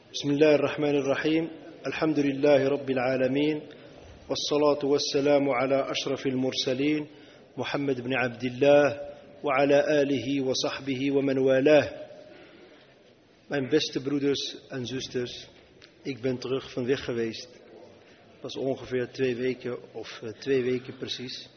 بسم الله الرحمن الرحيم الحمد لله رب العالمين والصلاة والسلام على أشرف المرسلين محمد بن عبد الله وعلى آله وصحبه ومن والاه. Mijn beste broeders en zusters, ik ben terug van weg geweest. Het was ongeveer 2 weken of 2 weken precies.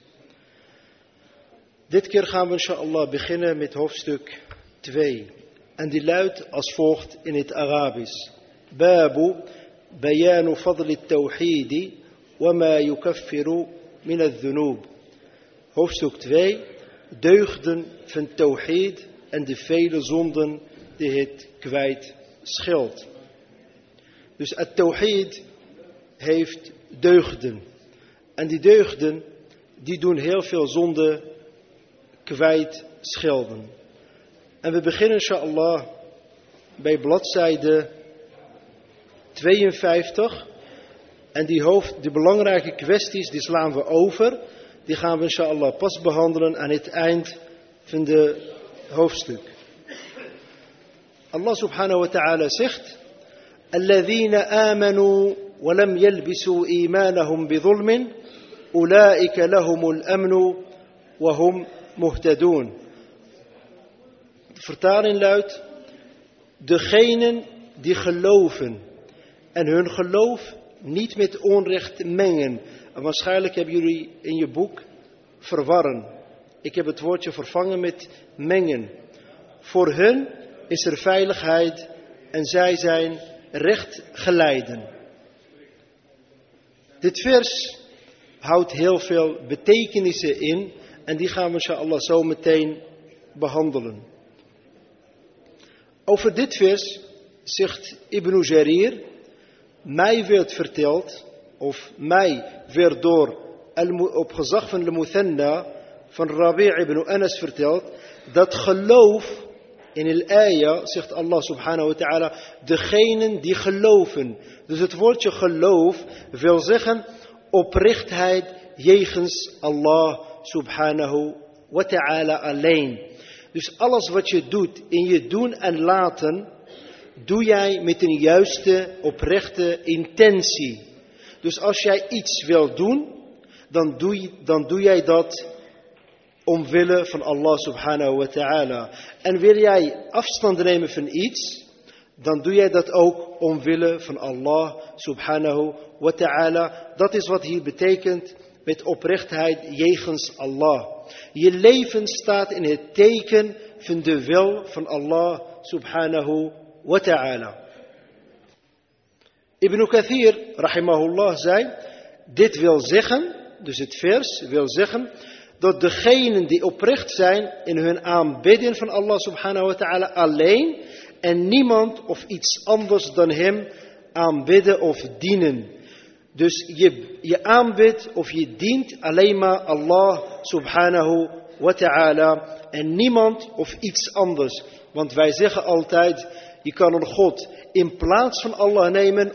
Dit keer gaan we inshallah beginnen met hoofdstuk 2. En die luidt als volgt in het Arabisch. Babu bayanu fadli tawhidi wa ma yukaffiru min al-dhunub. Hoofdstuk 2. Deugden van tawhid en de vele zonden die het kwijt scheelt. Dus het tawhid heeft deugden. En die deugden die doen heel veel zonden kwijt schelden. En we beginnen inshallah bij bladzijde 52. En die belangrijke kwesties die slaan we over. Die gaan we inshallah pas behandelen aan het eind van de hoofdstuk. Allah subhanahu wa ta'ala zegt: Alladhina amanu wa lam yalbisu imanahum bidhulmin ulaika lahumul amnu wa hum muhtadun. De vertaling luidt: degenen die geloven en hun geloof niet met onrecht mengen. En waarschijnlijk hebben jullie in je boek verwarren. Ik heb het woordje vervangen met mengen. Voor hun is er veiligheid en zij zijn rechtgeleiden. Dit vers houdt heel veel betekenissen in en die gaan we inshallah zo meteen behandelen. Over dit vers zegt Ibn Jarir: mij werd verteld, of mij werd op gezag van de Muthanna van Rabi' ibn Anas verteld, dat geloof in al-ayah, zegt Allah subhanahu wa ta'ala, degenen die geloven. Dus het woordje geloof wil zeggen oprechtheid jegens Allah subhanahu wa ta'ala alleen. Dus alles wat je doet in je doen en laten, doe jij met een juiste, oprechte intentie. Dus als jij iets wil doen, dan doe jij dat omwille van Allah subhanahu wa ta'ala. En wil jij afstand nemen van iets, dan doe jij dat ook omwille van Allah subhanahu wa ta'ala. Dat is wat hier betekent met oprechtheid jegens Allah. Je leven staat in het teken van de wil van Allah subhanahu wa ta'ala. Ibn Kathir rahimahullah zei: dit wil zeggen, dus het vers wil zeggen, dat degenen die oprecht zijn in hun aanbidding van Allah subhanahu wa ta'ala alleen en niemand of iets anders dan hem aanbidden of dienen. Dus je aanbidt of je dient alleen maar Allah subhanahu wa ta'ala en niemand of iets anders. Want wij zeggen altijd, je kan een God in plaats van Allah nemen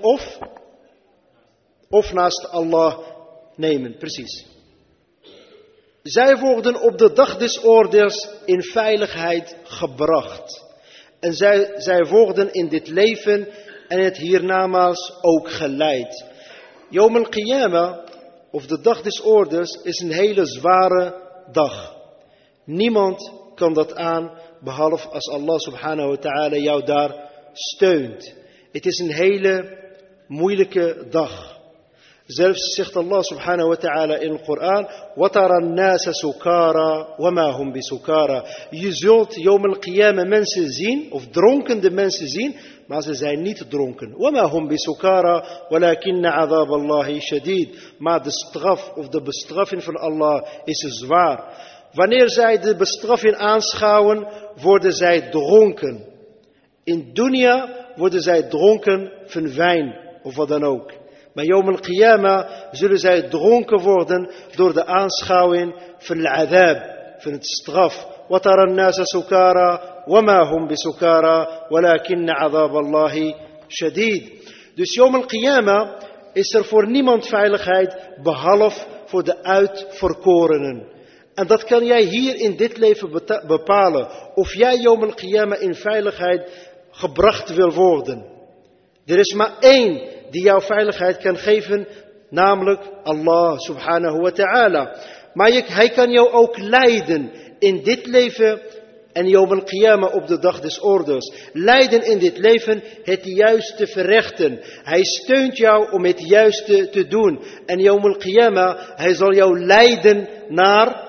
of naast Allah nemen. Precies. Zij worden op de dag des oordeels in veiligheid gebracht. En zij worden in dit leven en het hiernamaals ook geleid. Yawm al-Qiyamah, of de dag des oordeels, is een hele zware dag. Niemand kan dat aan, behalve als Allah subhanahu wa ta'ala jou daar steunt. Het is een hele moeilijke dag. Zelfs zegt Allah subhanahu wa ta'ala in de Koran: وَتَرَى النَّاسَ سُكَارَى وَمَا هُمْ بِسُكَارَى. Je zult Yawm al-Qiyamah mensen zien, of dronkende mensen zien, maar ze zijn niet dronken. وَمَا هُمْ بِسُكَارَى وَلَكِنَّ عَذَابَ اللَّهِ شَدِيد. Maar de straf of de bestraffing van Allah is zwaar. Wanneer zij de bestraffing aanschouwen, worden zij dronken. In dunya worden zij dronken van wijn of wat dan ook. Maar Yawm al-Qiyamah zullen zij dronken worden door de aanschouwing van al-adab, van het straf. وَتَرَى النَّاسَ سُكَارَى وَمَا هُمْ بِسُكَارَى وَلَكِنَّ عَذَابَ اللَّهِ شَدِيد. Dus Yawm al-Qiyamah is er voor niemand veiligheid behalve voor de uitverkorenen. En dat kan jij hier in dit leven bepalen. Of jij Yawm al-Qiyamah in veiligheid gebracht wil worden. Er is maar één die jou veiligheid kan geven, namelijk Allah subhanahu wa ta'ala. Maar hij kan jou ook leiden in dit leven en Yawm al-Qiyamah op de dag des oordeels. Leiden in dit leven het juiste verrechten. Hij steunt jou om het juiste te doen. En Yawm al-Qiyamah, hij zal jou leiden naar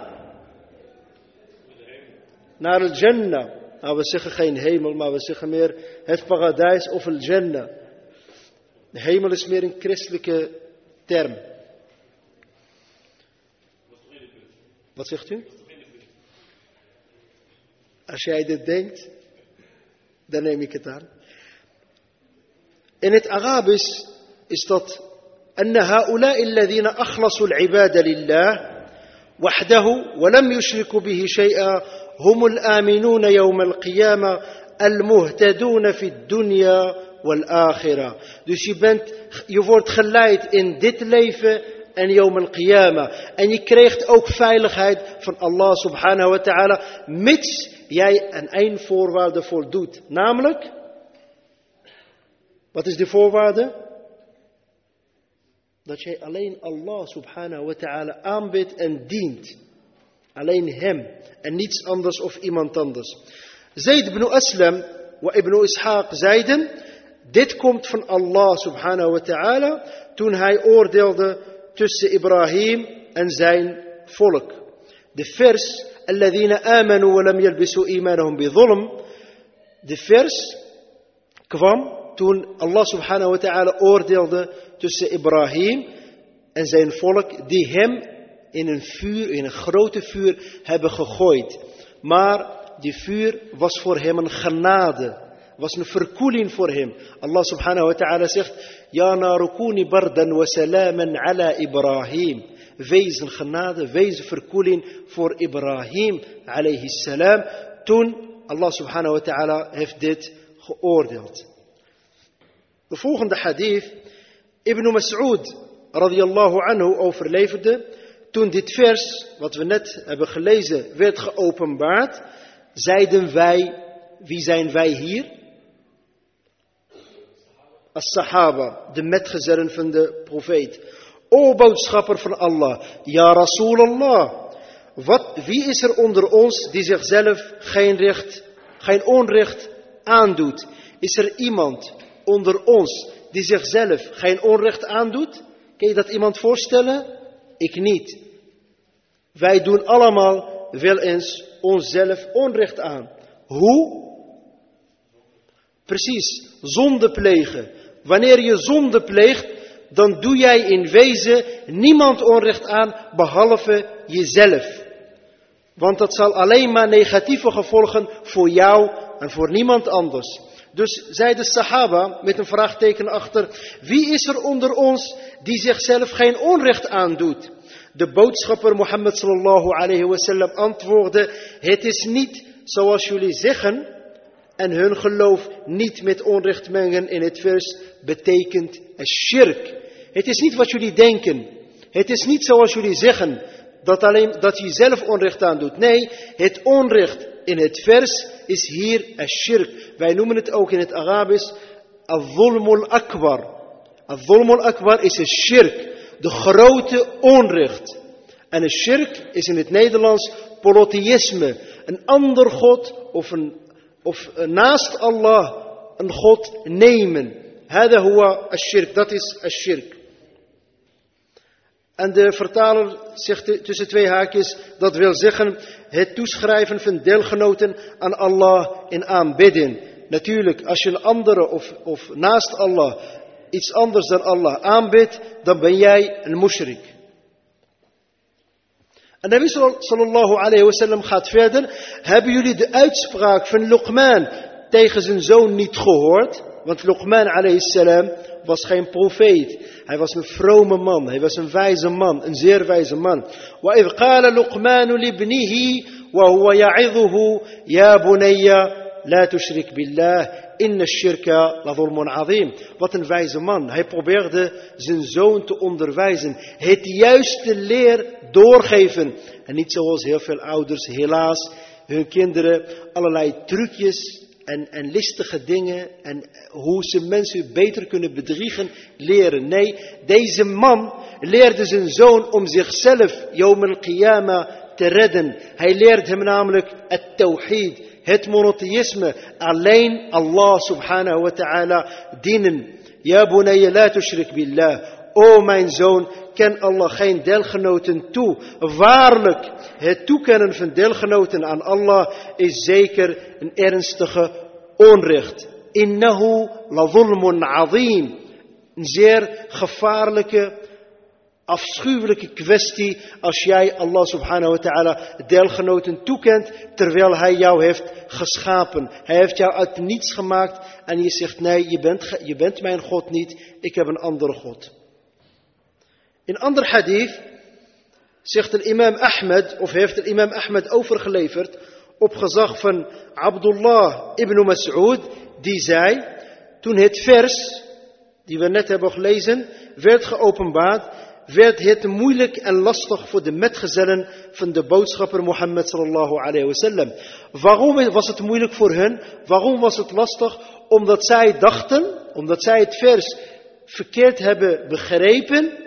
al-Jannah. Nou, we zeggen geen hemel, maar we zeggen meer het paradijs of al-Jannah. De hemel is meer een christelijke term. Wat zegt u? Als jij dit denkt, dan neem ik het aan. In het Arabisch is dat أن هؤلاء الذين أخلصوا العبادة لله وحده ولم يشركوا به شيئا هم الآمنون يوم القيامة المهتدون في الدنيا والآخرة. Dus je wordt geleid in dit leven en Yawm al-Qiyamah. En je krijgt ook veiligheid van Allah subhanahu wa ta'ala, mits jij aan één voorwaarde voldoet. Namelijk, wat is de voorwaarde? Dat jij alleen Allah subhanahu wa ta'ala aanbidt en dient. Alleen hem en niets anders of iemand anders. Zayd ibn Aslam wa ibn Ishaq zeiden, dit komt van Allah subhanahu wa ta'ala toen hij oordeelde tussen Ibrahim en zijn volk. De vers, alladhina amanu wa lam yalbisu imanahum bi dhulm. De vers kwam toen Allah subhanahu wa ta'ala oordeelde tussen Ibrahim en zijn volk, die hem in een grote vuur hebben gegooid. Maar die vuur was voor hem een genade, was een verkoeling voor hem. Allah subhanahu wa ta'ala zegt, Ya narukuni bardan wa salaman ala Ibrahim. Wees een genade, wees een verkoeling voor Ibrahim alayhi salam. Toen Allah subhanahu wa ta'ala heeft dit geoordeeld. De volgende hadith, Ibn Mas'ud radiyallahu anhu overleverde, toen dit vers, wat we net hebben gelezen, werd geopenbaard, zeiden wij, wie zijn wij hier? As-Sahaba, de metgezellen van de profeet. O boodschapper van Allah, ja Rasulallah, wie is er onder ons die zichzelf geen onrecht aandoet? Is er iemand onder ons die zichzelf geen onrecht aandoet? Kun je dat iemand voorstellen? Ik niet. Wij doen allemaal wel eens onszelf onrecht aan. Hoe? Precies, zonde plegen. Wanneer je zonde pleegt, dan doe jij in wezen niemand onrecht aan behalve jezelf. Want dat zal alleen maar negatieve gevolgen voor jou en voor niemand anders. Dus zei de Sahaba met een vraagteken achter, wie is er onder ons die zichzelf geen onrecht aandoet? De boodschapper Mohammed sallallahu alayhi wa sallam antwoordde, het is niet zoals jullie zeggen en hun geloof niet met onrecht mengen in het vers betekent shirk. Het is niet wat jullie denken. Het is niet zoals jullie zeggen dat je zelf onrecht aandoet. Nee, het onrecht in het vers is hier shirk. Wij noemen het ook in het Arabisch al-dhulmul akbar. Al-dhulmul akbar is een shirk. De grote onrecht. En een shirk is in het Nederlands polytheïsme. Een ander God of naast Allah een God nemen. Hada huwa ash-shirk. Dat is ash-shirk. En de vertaler zegt tussen twee haakjes, dat wil zeggen het toeschrijven van deelgenoten aan Allah in aanbidding. Natuurlijk, als je een andere of naast Allah iets anders dan Allah aanbidt, dan ben jij een mushrik. En Nabi sallallahu alayhi wa sallam gaat verder. Hebben jullie de uitspraak van Luqman tegen zijn zoon niet gehoord? Want Luqman alayhi salam was geen profeet. Hij was een vrome man. Hij was een wijze man. Een zeer wijze man. وَإِذْ قَالَ لُقْمَانُ لِابْنِهِ وَهُوَ يَعِظُهُ يَا بُنَيَّ لَا تُشْرِكْ بِاللَّهِ إِنَّ الشِّرْكَ لَظُلْمٌ عَظِيمٌ. Wat een wijze man. Hij probeerde zijn zoon te onderwijzen. Het juiste leer doorgeven. En niet zoals heel veel ouders helaas hun kinderen allerlei trucjes en listige dingen en hoe ze mensen beter kunnen bedriegen leren. Nee, deze man leerde zijn zoon om zichzelf Yawm al-Qiyamah te redden. Hij leert hem namelijk het tawhid, het monotheïsme, alleen Allah subhanahu wa ta'ala dienen. Ya bunayya la tushrik billah. O mijn zoon, ken Allah geen deelgenoten toe. Waarlijk, het toekennen van deelgenoten aan Allah is zeker een ernstige onrecht. Innahu la zulmun azim. Een zeer gevaarlijke, afschuwelijke kwestie als jij Allah subhanahu wa ta'ala deelgenoten toekent terwijl hij jou heeft geschapen. Hij heeft jou uit niets gemaakt en je zegt nee, je bent mijn God niet, ik heb een andere God. In een ander hadith zegt de imam Ahmed, of heeft de imam Ahmed overgeleverd op gezag van Abdullah ibn Mas'ud, die zei, toen het vers, die we net hebben gelezen, werd geopenbaard, werd het moeilijk en lastig voor de metgezellen van de boodschapper Mohammed sallallahu alayhi wa sallam. Waarom was het moeilijk voor hen? Waarom was het lastig? Omdat zij dachten, omdat zij het vers verkeerd hebben begrepen.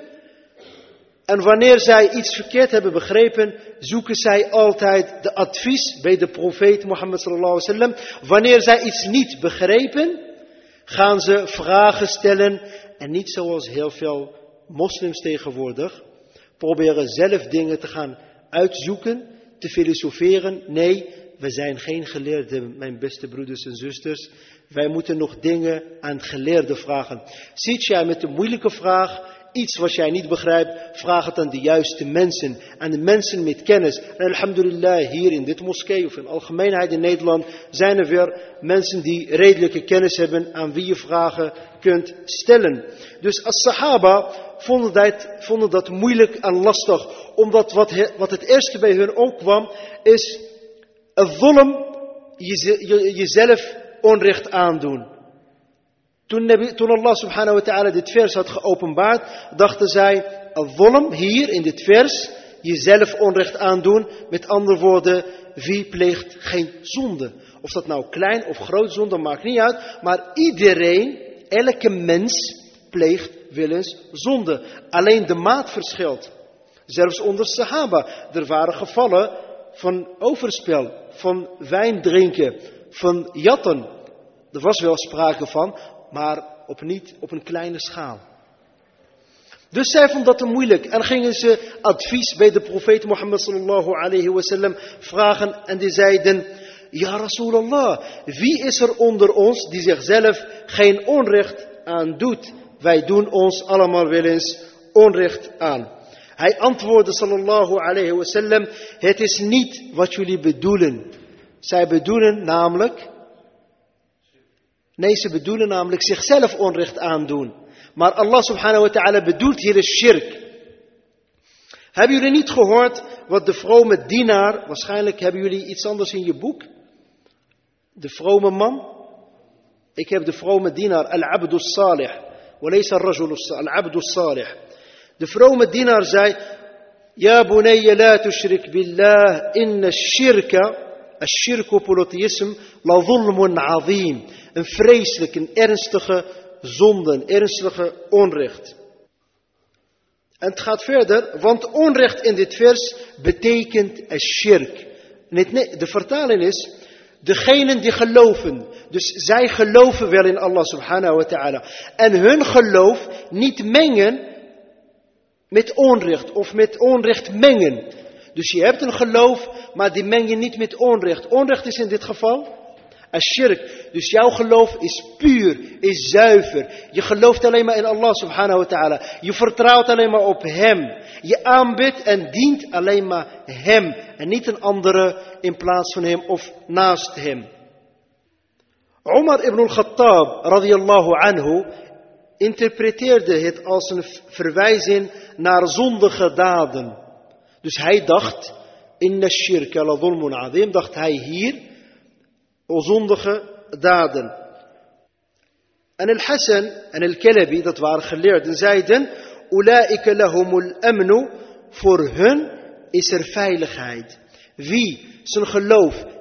En wanneer zij iets verkeerd hebben begrepen, zoeken zij altijd de advies bij de profeet Mohammed sallallahu alaihi wasallam. Wanneer zij iets niet begrepen, gaan ze vragen stellen. En niet zoals heel veel moslims tegenwoordig, proberen zelf dingen te gaan uitzoeken, te filosoferen. Nee, we zijn geen geleerden, mijn beste broeders en zusters. Wij moeten nog dingen aan geleerden vragen. Zit jij met een moeilijke vraag, iets wat jij niet begrijpt, vraag het aan de juiste mensen. Aan de mensen met kennis. En alhamdulillah, hier in dit moskee of in algemeenheid in Nederland zijn er weer mensen die redelijke kennis hebben aan wie je vragen kunt stellen. Dus als Sahaba vonden dat moeilijk en lastig. Omdat wat het eerste bij hun opkwam is een zulm, jezelf onrecht aandoen. Toen Allah subhanahu wa ta'ala dit vers had geopenbaard, dachten zij, al-zulm hier in dit vers, jezelf onrecht aandoen. Met andere woorden, wie pleegt geen zonde? Of dat nou klein of groot zonde, maakt niet uit. Maar iedereen, elke mens, pleegt wel eens zonde. Alleen de maat verschilt. Zelfs onder Sahaba. Er waren gevallen van overspel, van wijn drinken, van jatten. Er was wel sprake van, maar niet op een kleine schaal. Dus zij vonden dat te moeilijk en gingen ze advies bij de profeet Mohammed sallallahu alayhi wa sallam vragen en die zeiden, ja Rasulallah, wie is er onder ons die zichzelf geen onrecht aan doet? Wij doen ons allemaal wel eens onrecht aan. Hij antwoordde sallallahu alayhi wa sallam, het is niet wat jullie bedoelen. Zij bedoelen namelijk, ze bedoelen namelijk zichzelf onrecht aandoen. Maar Allah subhanahu wa ta'ala bedoelt hier is shirk. Hebben jullie niet gehoord wat de vrome dienaar, waarschijnlijk hebben jullie iets anders in je boek. De vrome man. Ik heb de vrome dienaar, al-abdu salih. Walaysa ar-rajul al-abdu salih. De vrome dienaar zei, ja bunayya la tushrik billah, inna shirka, الشرك polytheïsme, la zulmun azim. Een vreselijk, een ernstige zonde, een ernstige onrecht. En het gaat verder, want onrecht in dit vers betekent shirk. De vertaling is, degenen die geloven. Dus zij geloven wel in Allah subhanahu wa ta'ala. En hun geloof niet mengen met onrecht of met onrecht mengen. Dus je hebt een geloof, maar die meng je niet met onrecht. Onrecht is in dit geval ashirk. Dus jouw geloof is puur, is zuiver. Je gelooft alleen maar in Allah subhanahu wa ta'ala. Je vertrouwt alleen maar op hem. Je aanbidt en dient alleen maar hem. En niet een andere in plaats van hem of naast hem. Umar ibn al-Khattab radiyallahu anhu interpreteerde het als een verwijzing naar zondige daden. Dus hij dacht, inna shirka la zulmun azim, dacht hij hier, zondige daden. En al-Hassan en al-Kalabi, dat waren geleerden, zeiden, ulaika lahumul amnu, voor hun is er veiligheid. Wie zijn geloof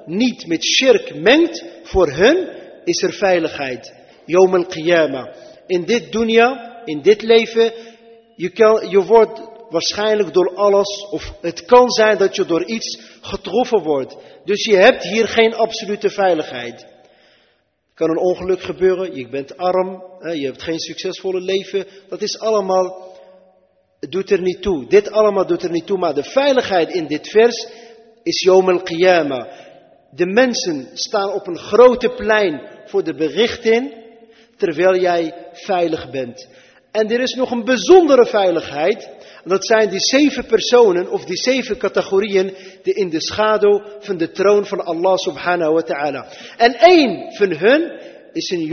niet met shirk mengt, voor hun is er veiligheid. Yawm al-qiyamah. In dit dunya, in dit leven, je wordt waarschijnlijk door alles, of het kan zijn dat je door iets getroffen wordt. Dus je hebt hier geen absolute veiligheid. Kan een ongeluk gebeuren, je bent arm, je hebt geen succesvolle leven. Dat is allemaal, het doet er niet toe. Dit allemaal doet er niet toe, maar de veiligheid in dit vers is Yawm al-Qiyamah. De mensen staan op een grote plein voor de berichting, terwijl jij veilig bent. En er is nog een bijzondere veiligheid. Dat zijn die 7 personen of die 7 categorieën die in de schaduw van de troon van Allah subhanahu wa ta'ala. En één van hun is een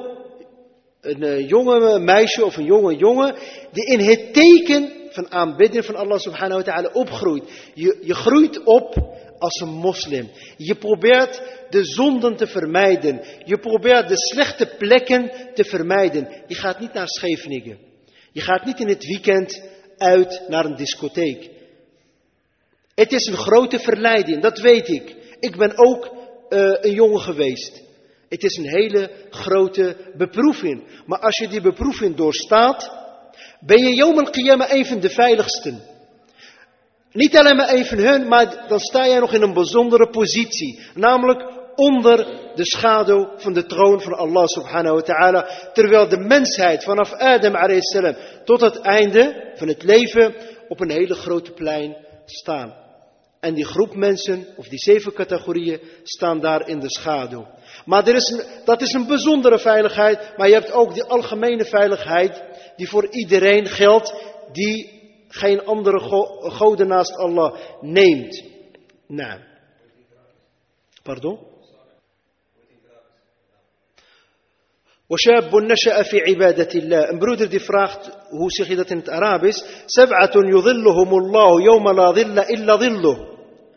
jonge meisje of een jonge jongen die in het teken van aanbidding van Allah subhanahu wa ta'ala opgroeit. Je groeit op als een moslim. Je probeert de zonden te vermijden. Je probeert de slechte plekken te vermijden. Je gaat niet naar Scheveningen. Je gaat niet in het weekend uit naar een discotheek. Het is een grote verleiding, dat weet ik. Ik ben ook een jongen geweest. Het is een hele grote beproeving. Maar als je die beproeving doorstaat, ben je Yawm al-Qiyamah een van de veiligsten. Niet alleen maar een van hun, maar dan sta jij nog in een bijzondere positie. Namelijk onder de schaduw van de troon van Allah subhanahu wa ta'ala. Terwijl de mensheid vanaf Adam alayhi salam tot het einde van het leven op een hele grote plein staan. En die groep mensen, of die 7 categorieën, staan daar in de schaduw. Maar dat is een bijzondere veiligheid, maar je hebt ook die algemene veiligheid die voor iedereen geldt, die geen andere goden naast Allah neemt. Nou. Pardon? وشاب نشأ في عبادة الله. Een broeder die vraagt, hoe zeg je dat in het Arabisch? 7 يظلهم الله يوم لا ظل إلا ظله.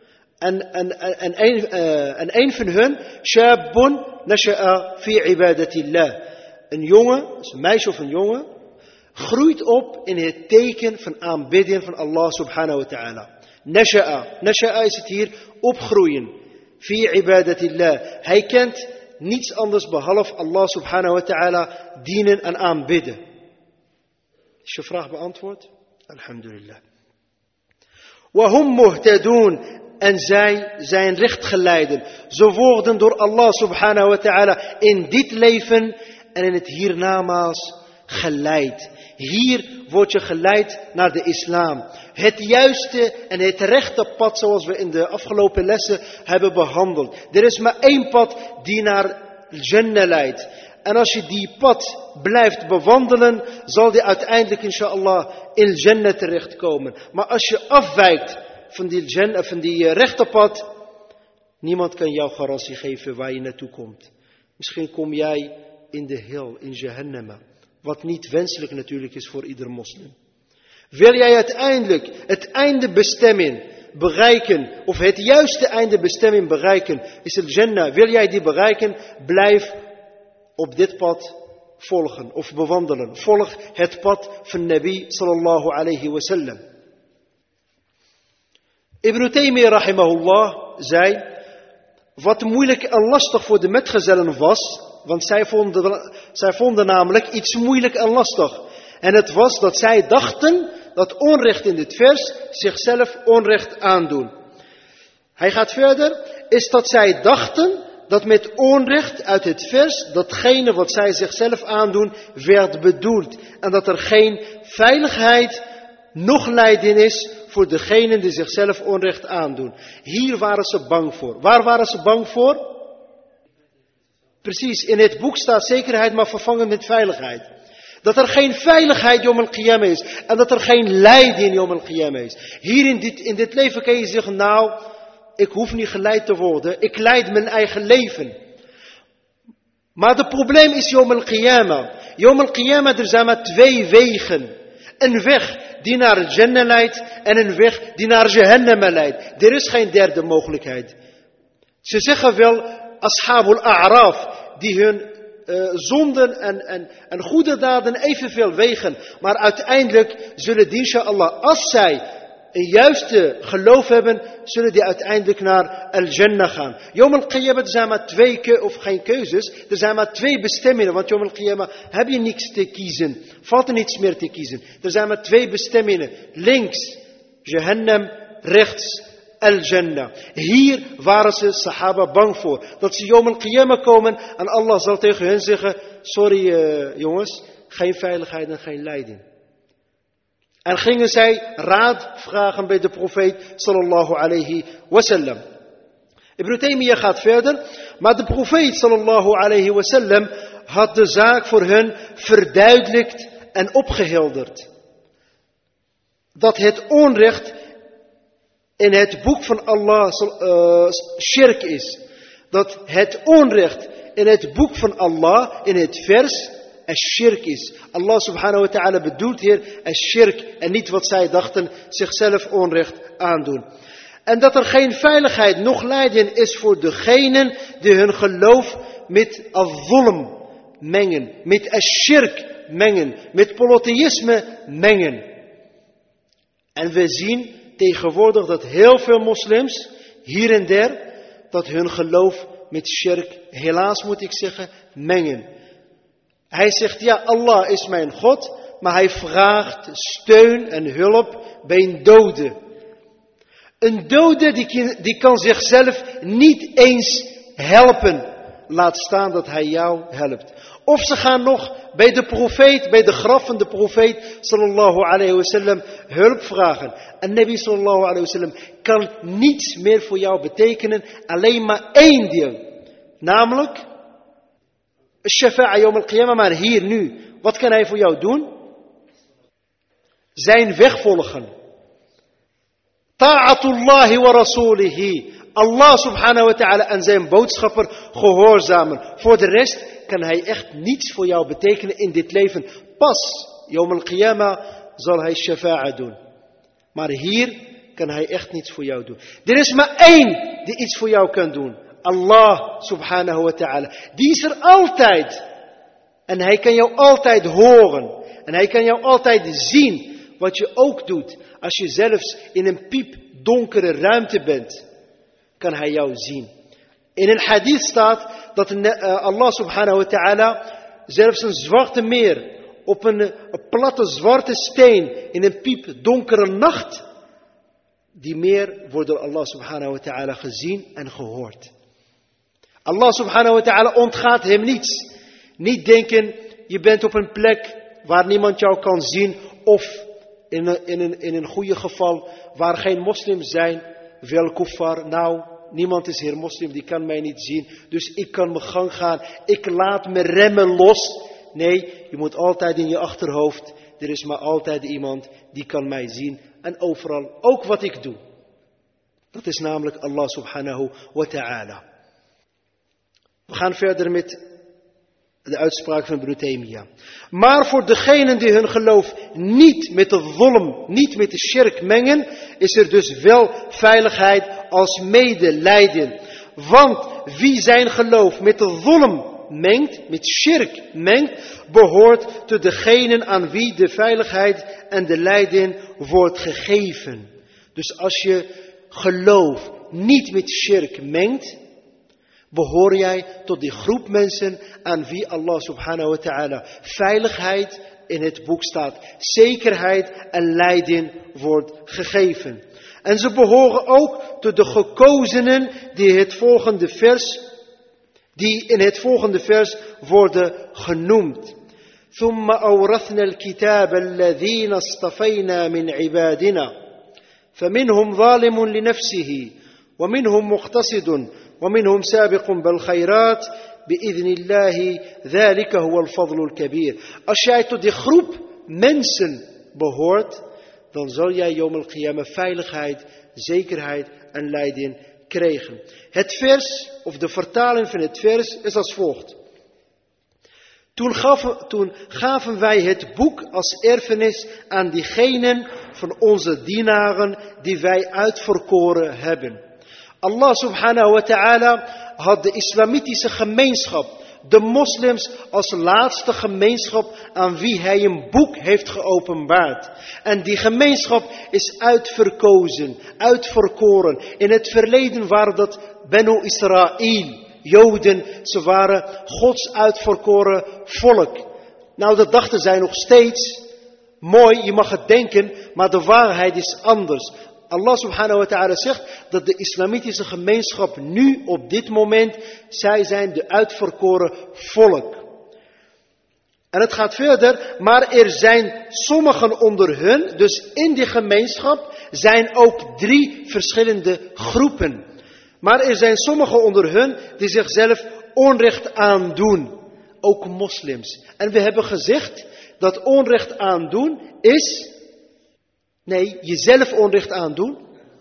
En een van hun, شاب نشأ في عبادة الله. Een jongen, een meisje of een jongen, groeit op in het teken van aanbidding van Allah subhanahu wa ta'ala. Nasha'a is het hier opgroeien. Fi ibadatillah. Hij kent niets anders behalve Allah subhanahu wa ta'ala dienen en aanbidden. Is je vraag beantwoord? Alhamdulillah. Wa hum muhtadoon. En zij zijn rechtgeleiden. Ze worden door Allah subhanahu wa ta'ala in dit leven en in het hiernamaals geleid. Hier word je geleid naar de islam. Het juiste en het rechte pad zoals we in de afgelopen lessen hebben behandeld. Er is maar één pad die naar Jannah leidt. En als je die pad blijft bewandelen, zal die uiteindelijk inshallah in Jannah terechtkomen. Maar als je afwijkt van die rechte pad, niemand kan jou garantie geven waar je naartoe komt. Misschien kom jij in de hel, in Jahannam. Wat niet wenselijk natuurlijk is voor ieder moslim. Wil jij uiteindelijk het eindebestemming bereiken, of het juiste eindebestemming bereiken, is het Jannah. Wil jij die bereiken, blijf op dit pad volgen of bewandelen. Volg het pad van Nabi sallallahu alayhi wa sallam. Ibn Taymiyyah rahimahullah zei, wat moeilijk en lastig voor de metgezellen was, want zij vonden namelijk iets moeilijk en lastig. En het was dat zij dachten dat onrecht in dit vers zichzelf onrecht aandoen. Hij gaat verder, is dat zij dachten dat met onrecht uit het vers datgene wat zij zichzelf aandoen werd bedoeld. En dat er geen veiligheid nog leiding is voor degenen die zichzelf onrecht aandoen. Hier waren ze bang voor. Waar waren ze bang voor? Precies, in het boek staat zekerheid maar vervangen met veiligheid. Dat er geen veiligheid Yawm al-Qiyamah is. En dat er geen leiding Yawm al-Qiyamah is. Hier in dit leven kan je zeggen, nou, ik hoef niet geleid te worden. Ik leid mijn eigen leven. Maar het probleem is Yawm al-Qiyamah. Yawm al-Qiyamah, er zijn maar 2 wegen. Een weg die naar Jannah leidt en een weg die naar Jahannam leidt. Er is geen derde mogelijkheid. Ze zeggen wel, Ashabul A'raf, die hun zonden en goede daden evenveel wegen. Maar uiteindelijk zullen die inshallah, als zij een juiste geloof hebben, zullen die uiteindelijk naar al-Jannah gaan. Yawm al-Qiyamah, er zijn maar geen keuzes, er zijn maar 2 bestemmingen. Want Yawm al-Qiyamah heb je niks te kiezen, valt er niets meer te kiezen. Er zijn maar 2 bestemmingen, links Jahannam, rechts al-Jannah. Hier waren ze, Sahaba, bang voor. Dat ze Yawm al-Qiyamah komen en Allah zal tegen hen zeggen, sorry jongens, geen veiligheid en geen leiding. En gingen zij raad vragen bij de profeet sallallahu alayhi wasallam. Ibn Taymiyyah gaat verder, maar de profeet sallallahu alayhi wasallam had de zaak voor hen verduidelijkt en opgehelderd. Dat het onrecht in het boek van Allah shirk is. Dat het onrecht in het boek van Allah, in het vers, shirk is. Allah subhanahu wa ta'ala bedoelt hier shirk en niet wat zij dachten zichzelf onrecht aandoen. En dat er geen veiligheid noch leiding is voor degenen die hun geloof met al-zulm mengen, met shirk mengen, met polytheïsme mengen. En we zien tegenwoordig dat heel veel moslims, hier en daar, dat hun geloof met shirk, helaas moet ik zeggen, mengen. Hij zegt, ja, Allah is mijn God, maar hij vraagt steun en hulp bij een dode. Een dode die kan zichzelf niet eens helpen, laat staan dat hij jou helpt. Of ze gaan nog bij de profeet, bij de graf van de profeet sallallahu alayhi wasallam hulp vragen. En Nabi sallallahu alayhi wasallam kan niets meer voor jou betekenen, alleen maar 1 ding. Namelijk Shafa'a Yawm al-Qiyamah, maar hier nu. Wat kan hij voor jou doen? Zijn weg volgen. Ta'atullahi wa rasulihi. Allah subhanahu wa ta'ala en zijn boodschapper gehoorzamen. Voor de rest kan hij echt niets voor jou betekenen in dit leven. Pas Yawm al-Qiyamah zal hij shafa'a doen. Maar hier kan hij echt niets voor jou doen. Er is maar 1 die iets voor jou kan doen. Allah subhanahu wa ta'ala. Die is er altijd. En hij kan jou altijd horen. En hij kan jou altijd zien wat je ook doet. Als je zelfs in een piepdonkere ruimte bent, kan hij jou zien. In een hadith staat dat Allah subhanahu wa ta'ala zelfs een zwarte meer op een platte zwarte steen in een piepdonkere nacht, die meer wordt door Allah subhanahu wa ta'ala gezien en gehoord. Allah subhanahu wa ta'ala ontgaat hem niets. Niet denken, je bent op een plek waar niemand jou kan zien. Of in een goede geval waar geen moslims zijn. Wel kuffar, nou, niemand is hier moslim, die kan mij niet zien. Dus ik kan mijn gang gaan. Ik laat mijn remmen los. Nee, je moet altijd in je achterhoofd. Er is maar altijd iemand die kan mij zien. En overal, ook wat ik doe. Dat is namelijk Allah subhanahu wa ta'ala. We gaan verder met de uitspraak van Ibn Taymiyyah. Maar voor degenen die hun geloof niet met de zulm, niet met de shirk mengen, is er dus wel veiligheid als medelijden. Want wie zijn geloof met de zulm mengt, met shirk mengt, behoort tot degenen aan wie de veiligheid en de leiding wordt gegeven. Dus als je geloof niet met shirk mengt, behoor jij tot die groep mensen aan wie Allah subhanahu wa ta'ala veiligheid in het boek staat. Zekerheid en leiding wordt gegeven. En ze behoren ook tot de gekozenen die in het volgende vers worden genoemd. ثم أورثنا الكتاب الذين اصطفينا من عبادنا فمنهم ظالم لنفسه ومنهم مقتصد ومنهم سابق بالخيرات بإذن الله ذلك هو الفضل الكبير. Als jij tot die groep mensen behoort, dan zal jij Yawm al-Qiyamah veiligheid, zekerheid en leiding krijgen. Het vers, of de vertaling van het vers, is als volgt. Toen gaven wij het boek als erfenis aan diegenen van onze dienaren die wij uitverkoren hebben. Allah subhanahu wa ta'ala had de islamitische gemeenschap, De moslims als laatste gemeenschap aan wie hij een boek heeft geopenbaard. En die gemeenschap is uitverkozen, uitverkoren. In het verleden waren dat Benu Israël, Joden. Ze waren Gods uitverkoren volk. Nou, dat dachten zij nog steeds. Mooi, je mag het denken, maar de waarheid is anders. Allah subhanahu wa ta'ala zegt dat de islamitische gemeenschap nu op dit moment, zij zijn de uitverkoren volk. En het gaat verder, maar er zijn sommigen onder hun, dus in die gemeenschap zijn ook 3 verschillende groepen. Maar er zijn sommigen onder hun die zichzelf onrecht aandoen, ook moslims. En we hebben gezegd dat onrecht aandoen is, nee, jezelf onrecht aandoen,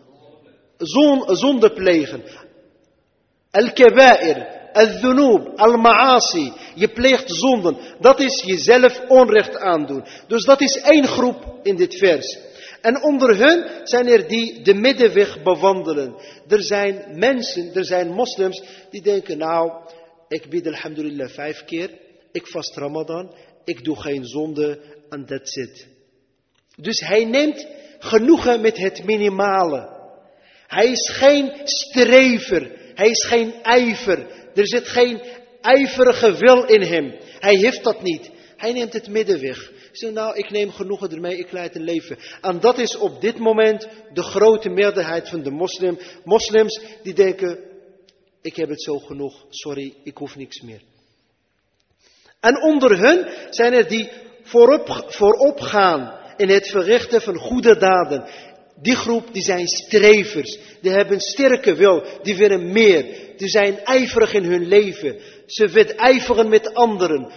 zonde plegen. Al-kabair, al-dhunub, al-ma'asi, je pleegt zonden. Dat is jezelf onrecht aandoen. Dus dat is 1 groep in dit vers. En onder hun zijn er die de middenweg bewandelen. Er zijn mensen, er zijn moslims die denken, nou, ik bid alhamdulillah 5 keer, ik vast Ramadan, ik doe geen zonde en that's it. Dus hij neemt genoegen met het minimale. Hij is geen strever, hij is geen ijver. Er zit geen ijverige wil in hem. Hij heeft dat niet. Hij neemt het middenweg. Zo, nou, ik neem genoegen ermee, ik leid een leven. En dat is op dit moment de grote meerderheid van de moslims die denken, ik heb het zo genoeg, sorry, ik hoef niks meer. En onder hun zijn er die voorop gaan in het verrichten van goede daden. Die groep, die zijn strevers. Die hebben sterke wil. Die willen meer. Die zijn ijverig in hun leven. Ze wedijveren met anderen.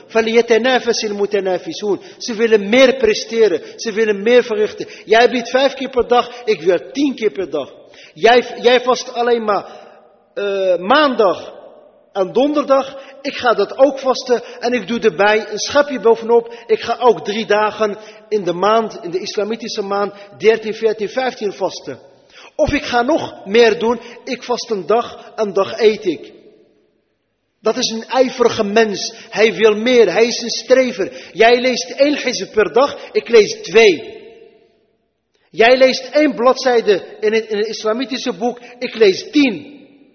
Ze willen meer presteren. Ze willen meer verrichten. Jij bidt 5 keer per dag. Ik wil 10 keer per dag. Jij vast alleen maar maandag en donderdag. Ik ga dat ook vasten. En ik doe erbij een schepje bovenop. Ik ga ook 3 dagen in de maand, in de islamitische maand, 13, 14, 15 vasten. Of ik ga nog meer doen. Ik vast een dag eet ik. Dat is een ijverige mens. Hij wil meer. Hij is een strever. Jij leest 1 hizb per dag. Ik lees 2. Jij leest 1 bladzijde in een islamitische boek. Ik lees 10.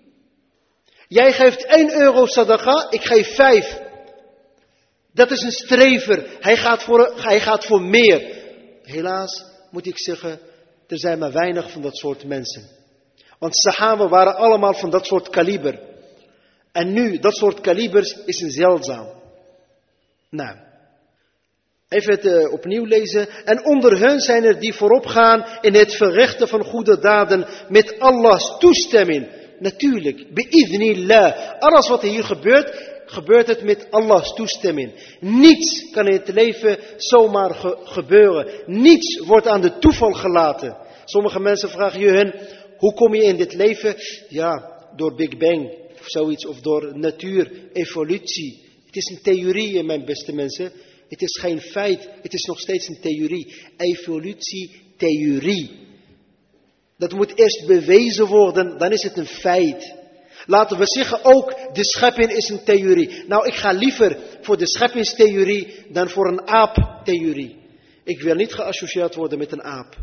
Jij geeft 1 euro sadaqa. Ik geef 5. Dat is een strever. Hij gaat voor meer. Helaas moet ik zeggen, er zijn maar weinig van dat soort mensen. Want Sahaba waren allemaal van dat soort kaliber. En nu, dat soort kalibers is een zeldzaam. Nou, even het opnieuw lezen. En onder hen zijn er die voorop gaan in het verrichten van goede daden met Allah's toestemming. Natuurlijk, bi'idhnillah. Alles wat hier gebeurt het met Allah's toestemming. Niets kan in het leven zomaar gebeuren. Niets wordt aan de toeval gelaten. Sommige mensen vragen je hoe kom je in dit leven? Ja, door Big Bang of zoiets, of door natuur, evolutie. Het is een theorie, mijn beste mensen. Het is geen feit, het is nog steeds een theorie. Evolutie, theorie. Dat moet eerst bewezen worden, dan is het een feit. Laten we zeggen ook, de schepping is een theorie. Nou, ik ga liever voor de scheppingstheorie dan voor een aaptheorie. Ik wil niet geassocieerd worden met een aap.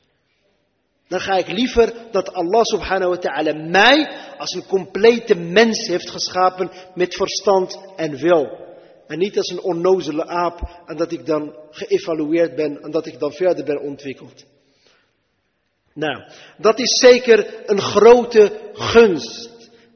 Dan ga ik liever dat Allah subhanahu wa ta'ala mij als een complete mens heeft geschapen met verstand en wil. En niet als een onnozele aap en dat ik dan geëvalueerd ben en dat ik dan verder ben ontwikkeld. Nou, dat is zeker een grote gunst.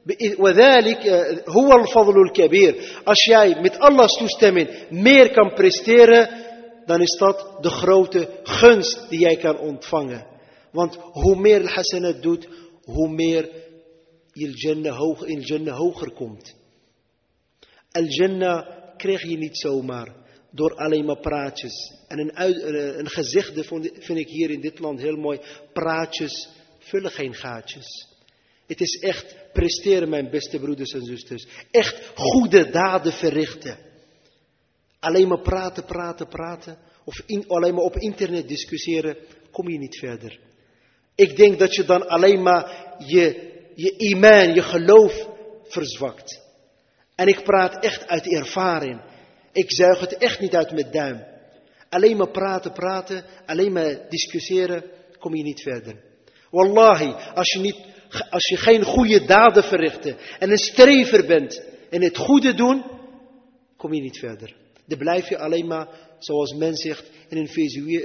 Als jij met Allah's toestemming meer kan presteren, dan is dat de grote gunst die jij kan ontvangen. Want hoe meer al-hasanat doet, hoe meer je in Jannah hoger komt. Al-Jannah krijg je niet zomaar door alleen maar praatjes. En een gezegde vind ik hier in dit land heel mooi. Praatjes vullen geen gaatjes. Het is echt presteren, mijn beste broeders en zusters. Echt goede daden verrichten. Alleen maar praten. Of alleen maar op internet discussiëren, kom je niet verder. Ik denk dat je dan alleen maar je iman, je geloof verzwakt. En ik praat echt uit ervaring. Ik zuig het echt niet uit met duim. Alleen maar praten, alleen maar discussiëren, kom je niet verder. Wallahi, als je geen goede daden verricht en een strever bent en het goede doen, kom je niet verder. Dan blijf je alleen maar, zoals men zegt, in een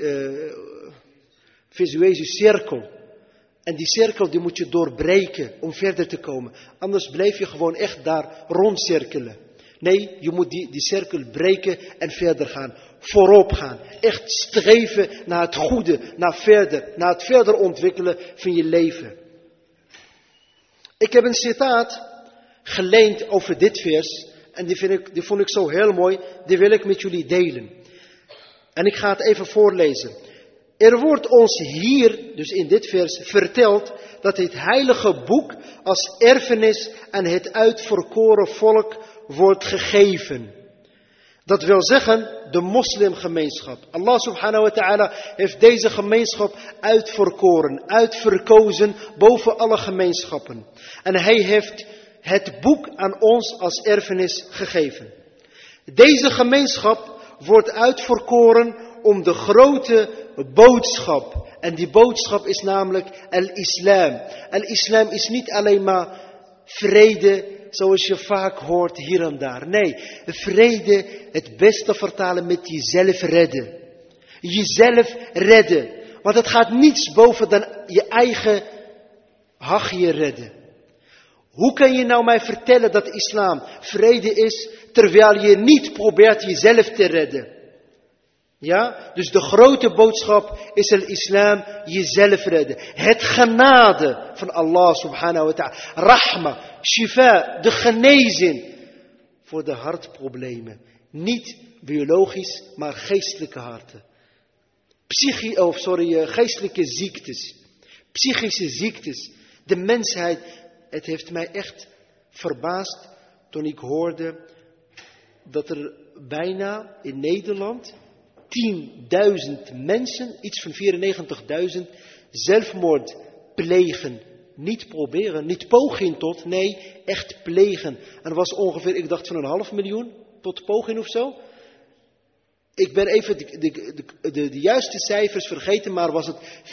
visueuze cirkel. En die cirkel die moet je doorbreken om verder te komen. Anders blijf je gewoon echt daar rondcirkelen. Nee, je moet die cirkel breken en verder gaan. Voorop gaan. Echt streven naar het goede, naar het verder ontwikkelen van je leven. Ik heb een citaat geleend over dit vers. En die vond ik zo heel mooi. Die wil ik met jullie delen. En ik ga het even voorlezen. Er wordt ons hier, dus in dit vers, verteld dat het heilige boek als erfenis aan het uitverkoren volk wordt gegeven. Dat wil zeggen, de moslimgemeenschap. Allah subhanahu wa ta'ala heeft deze gemeenschap uitverkozen boven alle gemeenschappen. En hij heeft het boek aan ons als erfenis gegeven. Deze gemeenschap wordt uitverkoren om de grote boodschap. En die boodschap is namelijk al-islam. Al-islam is niet alleen maar vrede, zoals je vaak hoort hier en daar. Nee, vrede het beste vertalen met jezelf redden. Jezelf redden. Want het gaat niets boven dan je eigen hachje redden. Hoe kan je nou mij vertellen dat islam vrede is, terwijl je niet probeert jezelf te redden? Ja, dus de grote boodschap is al-islam, jezelf redden. Het genade van Allah subhanahu wa ta'ala. Rahma, shifa, de genezing voor de hartproblemen. Niet biologisch, maar geestelijke harten. Geestelijke ziektes. Psychische ziektes. De mensheid, het heeft mij echt verbaasd toen ik hoorde dat er bijna in Nederland 10.000 mensen, iets van 94.000, zelfmoord plegen. Niet proberen, niet poging tot, nee, echt plegen. En dat was ongeveer, ik dacht van 500.000 tot poging of zo. Ik ben even de juiste cijfers vergeten, maar was het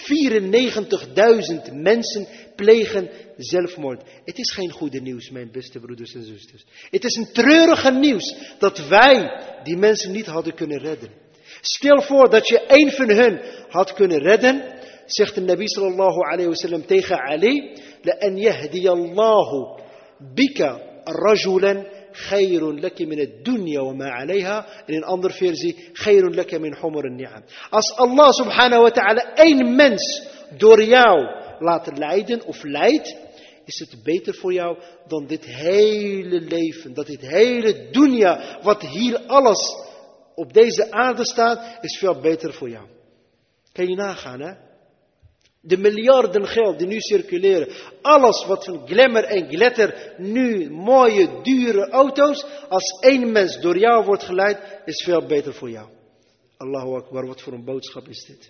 94.000 mensen plegen zelfmoord. Het is geen goede nieuws, mijn beste broeders en zusters. Het is een treurige nieuws dat wij die mensen niet hadden kunnen redden. Stel voor dat je één van hen had kunnen redden, zegt de Nabi sallallahu alayhi wa sallam tegen Ali, لأن يهدي الله بك رجلا خير لك من الدنيا وما عليها. En in een andere versie, خير لك من حمر النعم. Als Allah subhanahu wa ta'ala één mens door jou laat leiden of leidt, is het beter voor jou dan dit hele leven, dat dit hele dunya, wat hier alles op deze aarde staat, is veel beter voor jou. Kan je nagaan, hè? De miljarden geld die nu circuleren. Alles wat van glamour en glitter, nu mooie, dure auto's. Als één mens door jou wordt geleid, is veel beter voor jou. Allahu Akbar, wat voor een boodschap is dit.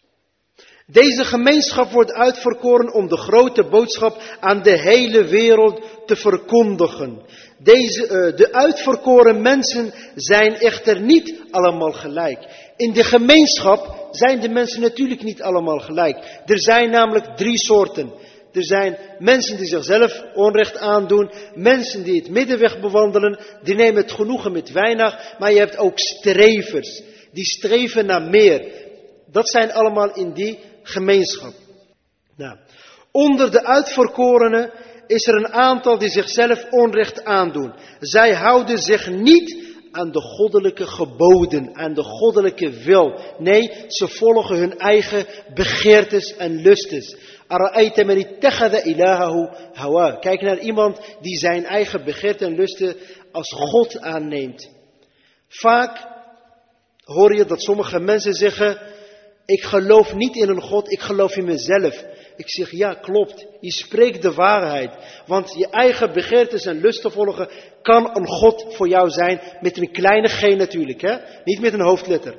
Deze gemeenschap wordt uitverkoren om de grote boodschap aan de hele wereld te verkondigen. De uitverkoren mensen zijn echter niet allemaal gelijk. In de gemeenschap zijn de mensen natuurlijk niet allemaal gelijk. Er zijn namelijk 3 soorten. Er zijn mensen die zichzelf onrecht aandoen. Mensen die het middenweg bewandelen. Die nemen het genoegen met weinig. Maar je hebt ook strevers. Die streven naar meer. Dat zijn allemaal in die gemeenschap. Nou, onder de uitverkorenen is er een aantal die zichzelf onrecht aandoen. Zij houden zich niet aan de goddelijke geboden, aan de goddelijke wil. Nee, ze volgen hun eigen begeertes en lustes. Ara'ayta man ittakhadha ilahahu hawa. Kijk naar iemand die zijn eigen begeerten en lusten als God aanneemt. Vaak hoor je dat sommige mensen zeggen, ik geloof niet in een God, ik geloof in mezelf. Ik zeg, ja, klopt. Je spreekt de waarheid. Want je eigen begeertes en lusten volgen kan een God voor jou zijn. Met een kleine g natuurlijk, hè? Niet met een hoofdletter.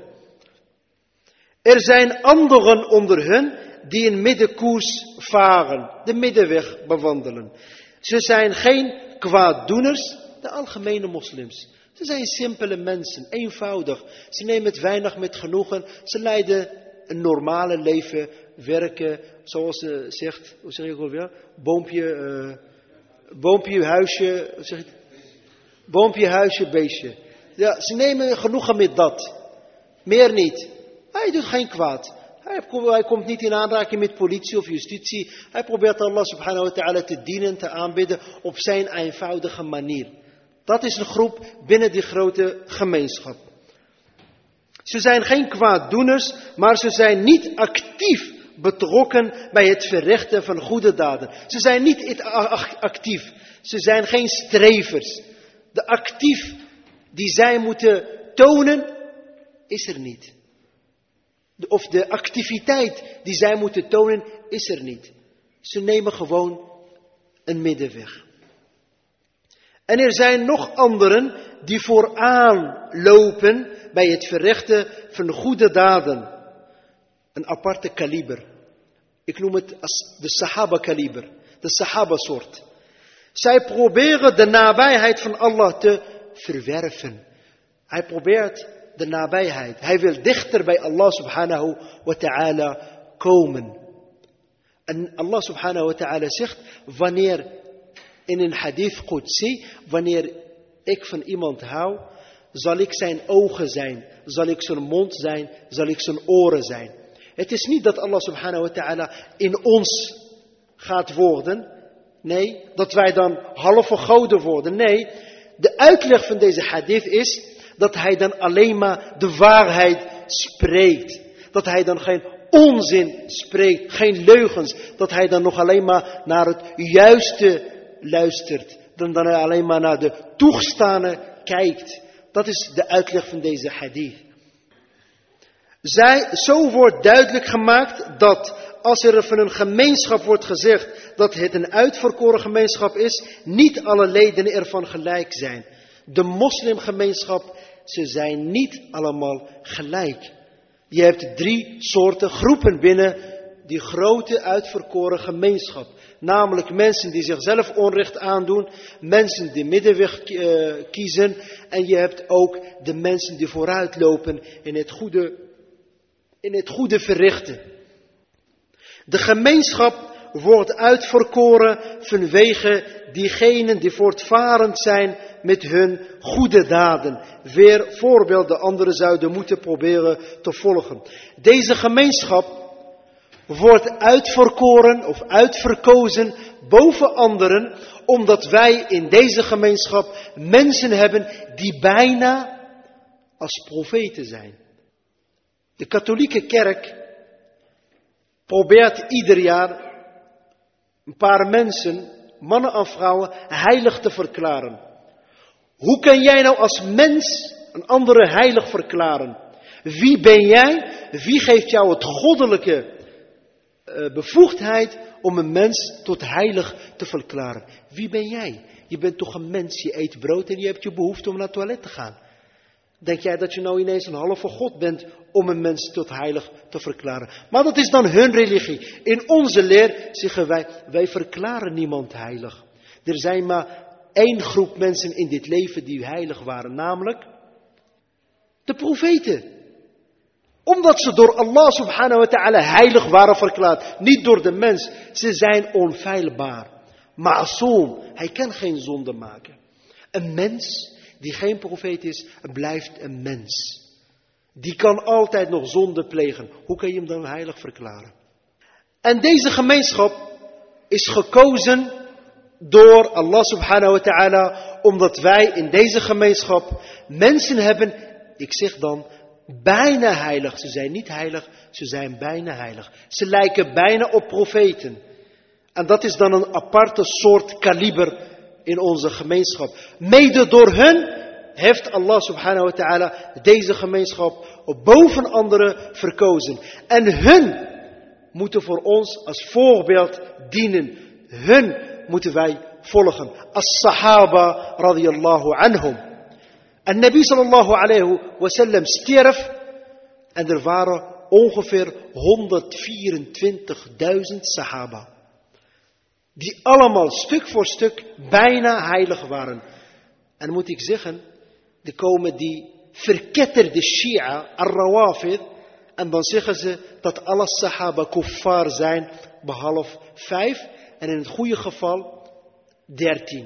Er zijn anderen onder hen die een middenkoers varen. De middenweg bewandelen. Ze zijn geen kwaaddoeners, De algemene moslims. Ze zijn simpele mensen, eenvoudig. Ze nemen het weinig met genoegen. Ze leiden een normale leven, werken, zoals ze zegt, hoe zeg ik alweer? Boompje, huisje, hoe zeg ik? Boompje, huisje, beestje. Ja, ze nemen genoegen met dat. Meer niet. Hij doet geen kwaad. Hij komt niet in aanraking met politie of justitie. Hij probeert Allah subhanahu wa ta'ala te dienen, te aanbidden op zijn eenvoudige manier. Dat is een groep binnen die grote gemeenschap. Ze zijn geen kwaaddoeners, maar ze zijn niet actief betrokken bij het verrichten van goede daden. Ze zijn niet actief. Ze zijn geen strevers. De actief die zij moeten tonen, is er niet. Of de activiteit die zij moeten tonen, is er niet. Ze nemen gewoon een middenweg. En er zijn nog anderen die vooraan lopen bij het verrichten van goede daden. Een aparte kaliber. Ik noem het als de Sahaba-kaliber. De Sahaba-soort. Zij proberen de nabijheid van Allah te verwerven. Hij probeert de nabijheid. Hij wil dichter bij Allah subhanahu wa ta'ala komen. En Allah subhanahu wa ta'ala zegt, wanneer in een hadith Qudsi, wanneer ik van iemand hou, zal ik zijn ogen zijn, zal ik zijn mond zijn, zal ik zijn oren zijn. Het is niet dat Allah subhanahu wa ta'ala in ons gaat worden. Nee, dat wij dan halve goden worden. Nee, de uitleg van deze hadith is dat hij dan alleen maar de waarheid spreekt. Dat hij dan geen onzin spreekt, geen leugens. Dat hij dan nog alleen maar naar het juiste luistert. Dan hij alleen maar naar de toegestane kijkt. Dat is de uitleg van deze hadith. Zo wordt duidelijk gemaakt dat als er van een gemeenschap wordt gezegd dat het een uitverkoren gemeenschap is, niet alle leden ervan gelijk zijn. De moslimgemeenschap, ze zijn niet allemaal gelijk. Je hebt 3 soorten groepen binnen die grote uitverkoren gemeenschap. Namelijk mensen die zichzelf onrecht aandoen, mensen die middenweg kiezen en je hebt ook de mensen die vooruitlopen in het goede verrichten. De gemeenschap wordt uitverkoren vanwege diegenen die voortvarend zijn met hun goede daden. Weer voorbeelden anderen zouden moeten proberen te volgen. Deze gemeenschap wordt uitverkoren of uitverkozen boven anderen, omdat wij in deze gemeenschap mensen hebben die bijna als profeten zijn. De katholieke kerk probeert ieder jaar een paar mensen, mannen en vrouwen, heilig te verklaren. Hoe kan jij nou als mens een andere heilig verklaren? Wie ben jij? Wie geeft jou het goddelijke bevoegdheid om een mens tot heilig te verklaren? Wie ben jij? Je bent toch een mens, je eet brood en je hebt je behoefte om naar het toilet te gaan. Denk jij dat je nou ineens een halve God bent om een mens tot heilig te verklaren? Maar dat is dan hun religie. In onze leer zeggen wij verklaren niemand heilig. Er zijn maar 1 groep mensen in dit leven die heilig waren, namelijk de profeten. Omdat ze door Allah subhanahu wa ta'ala heilig waren verklaard. Niet door de mens. Ze zijn onfeilbaar. Ma'soom. Hij kan geen zonde maken. Een mens die geen profeet is, blijft een mens. Die kan altijd nog zonde plegen. Hoe kan je hem dan heilig verklaren? En deze gemeenschap is gekozen door Allah subhanahu wa ta'ala, omdat wij in deze gemeenschap mensen hebben, ik zeg dan, bijna heilig. Ze zijn niet heilig, ze zijn bijna heilig. Ze lijken bijna op profeten. En dat is dan een aparte soort kaliber in onze gemeenschap. Mede door hun heeft Allah subhanahu wa ta'ala deze gemeenschap boven anderen verkozen. En hun moeten voor ons als voorbeeld dienen. Hun moeten wij volgen. As-sahaba radiyallahu anhum. En Nabi sallallahu alayhi wa sallam stierf en er waren ongeveer 124.000 sahaba. Die allemaal stuk voor stuk bijna heilig waren. En moet ik zeggen, er komen die verketterde Shia, al-Rawafid, en dan zeggen ze dat alle Sahaba kuffar zijn, behalve 5, en in het goede geval 13.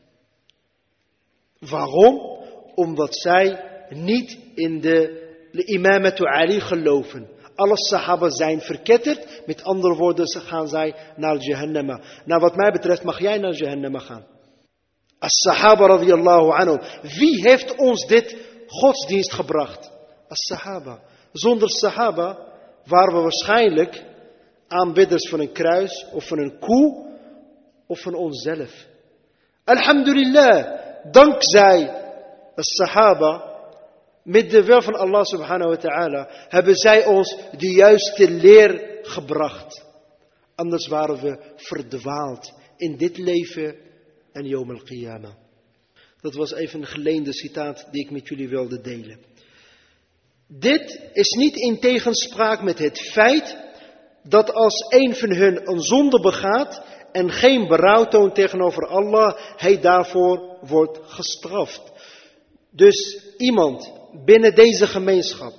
Waarom? Omdat zij niet in de imamatu Ali geloven. Alle Sahaba zijn verketterd, met andere woorden gaan zij naar Jahannama. Nou, wat mij betreft mag jij naar Jahannama gaan. As-Sahaba radiyallahu anhu. Wie heeft ons dit godsdienst gebracht? As-Sahaba. Zonder Sahaba waren we waarschijnlijk aanbidders van een kruis, of van een koe, of van onszelf. Alhamdulillah, dankzij as-Sahaba, met de wil van Allah subhanahu wa ta'ala, hebben zij ons de juiste leer gebracht. Anders waren we verdwaald in dit leven en Yawm al-Qiyamah. Dat was even een geleende citaat die ik met jullie wilde delen. Dit is niet in tegenspraak met het feit dat als een van hun een zonde begaat en geen berouw toont tegenover Allah, hij daarvoor wordt gestraft. Dus iemand binnen deze gemeenschap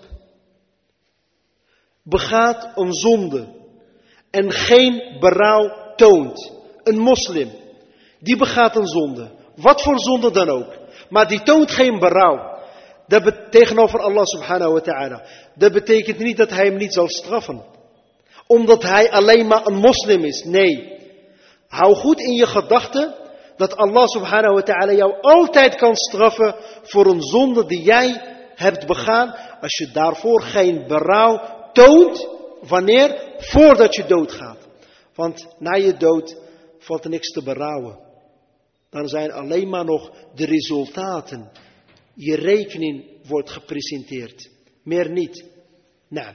begaat een zonde en geen berouw toont. Een moslim, die begaat een zonde. Wat voor zonde dan ook. Maar die toont geen berouw. Tegenover Allah subhanahu wa ta'ala. Dat betekent niet dat hij hem niet zal straffen. Omdat hij alleen maar een moslim is. Nee. Hou goed in je gedachten dat Allah subhanahu wa ta'ala jou altijd kan straffen voor een zonde die jij hebt begaan. Als je daarvoor geen berouw toont. Wanneer? Voordat je doodgaat. Want na je dood valt er niks te berouwen. Dan zijn alleen maar nog de resultaten. Je rekening wordt gepresenteerd. Meer niet. Nou.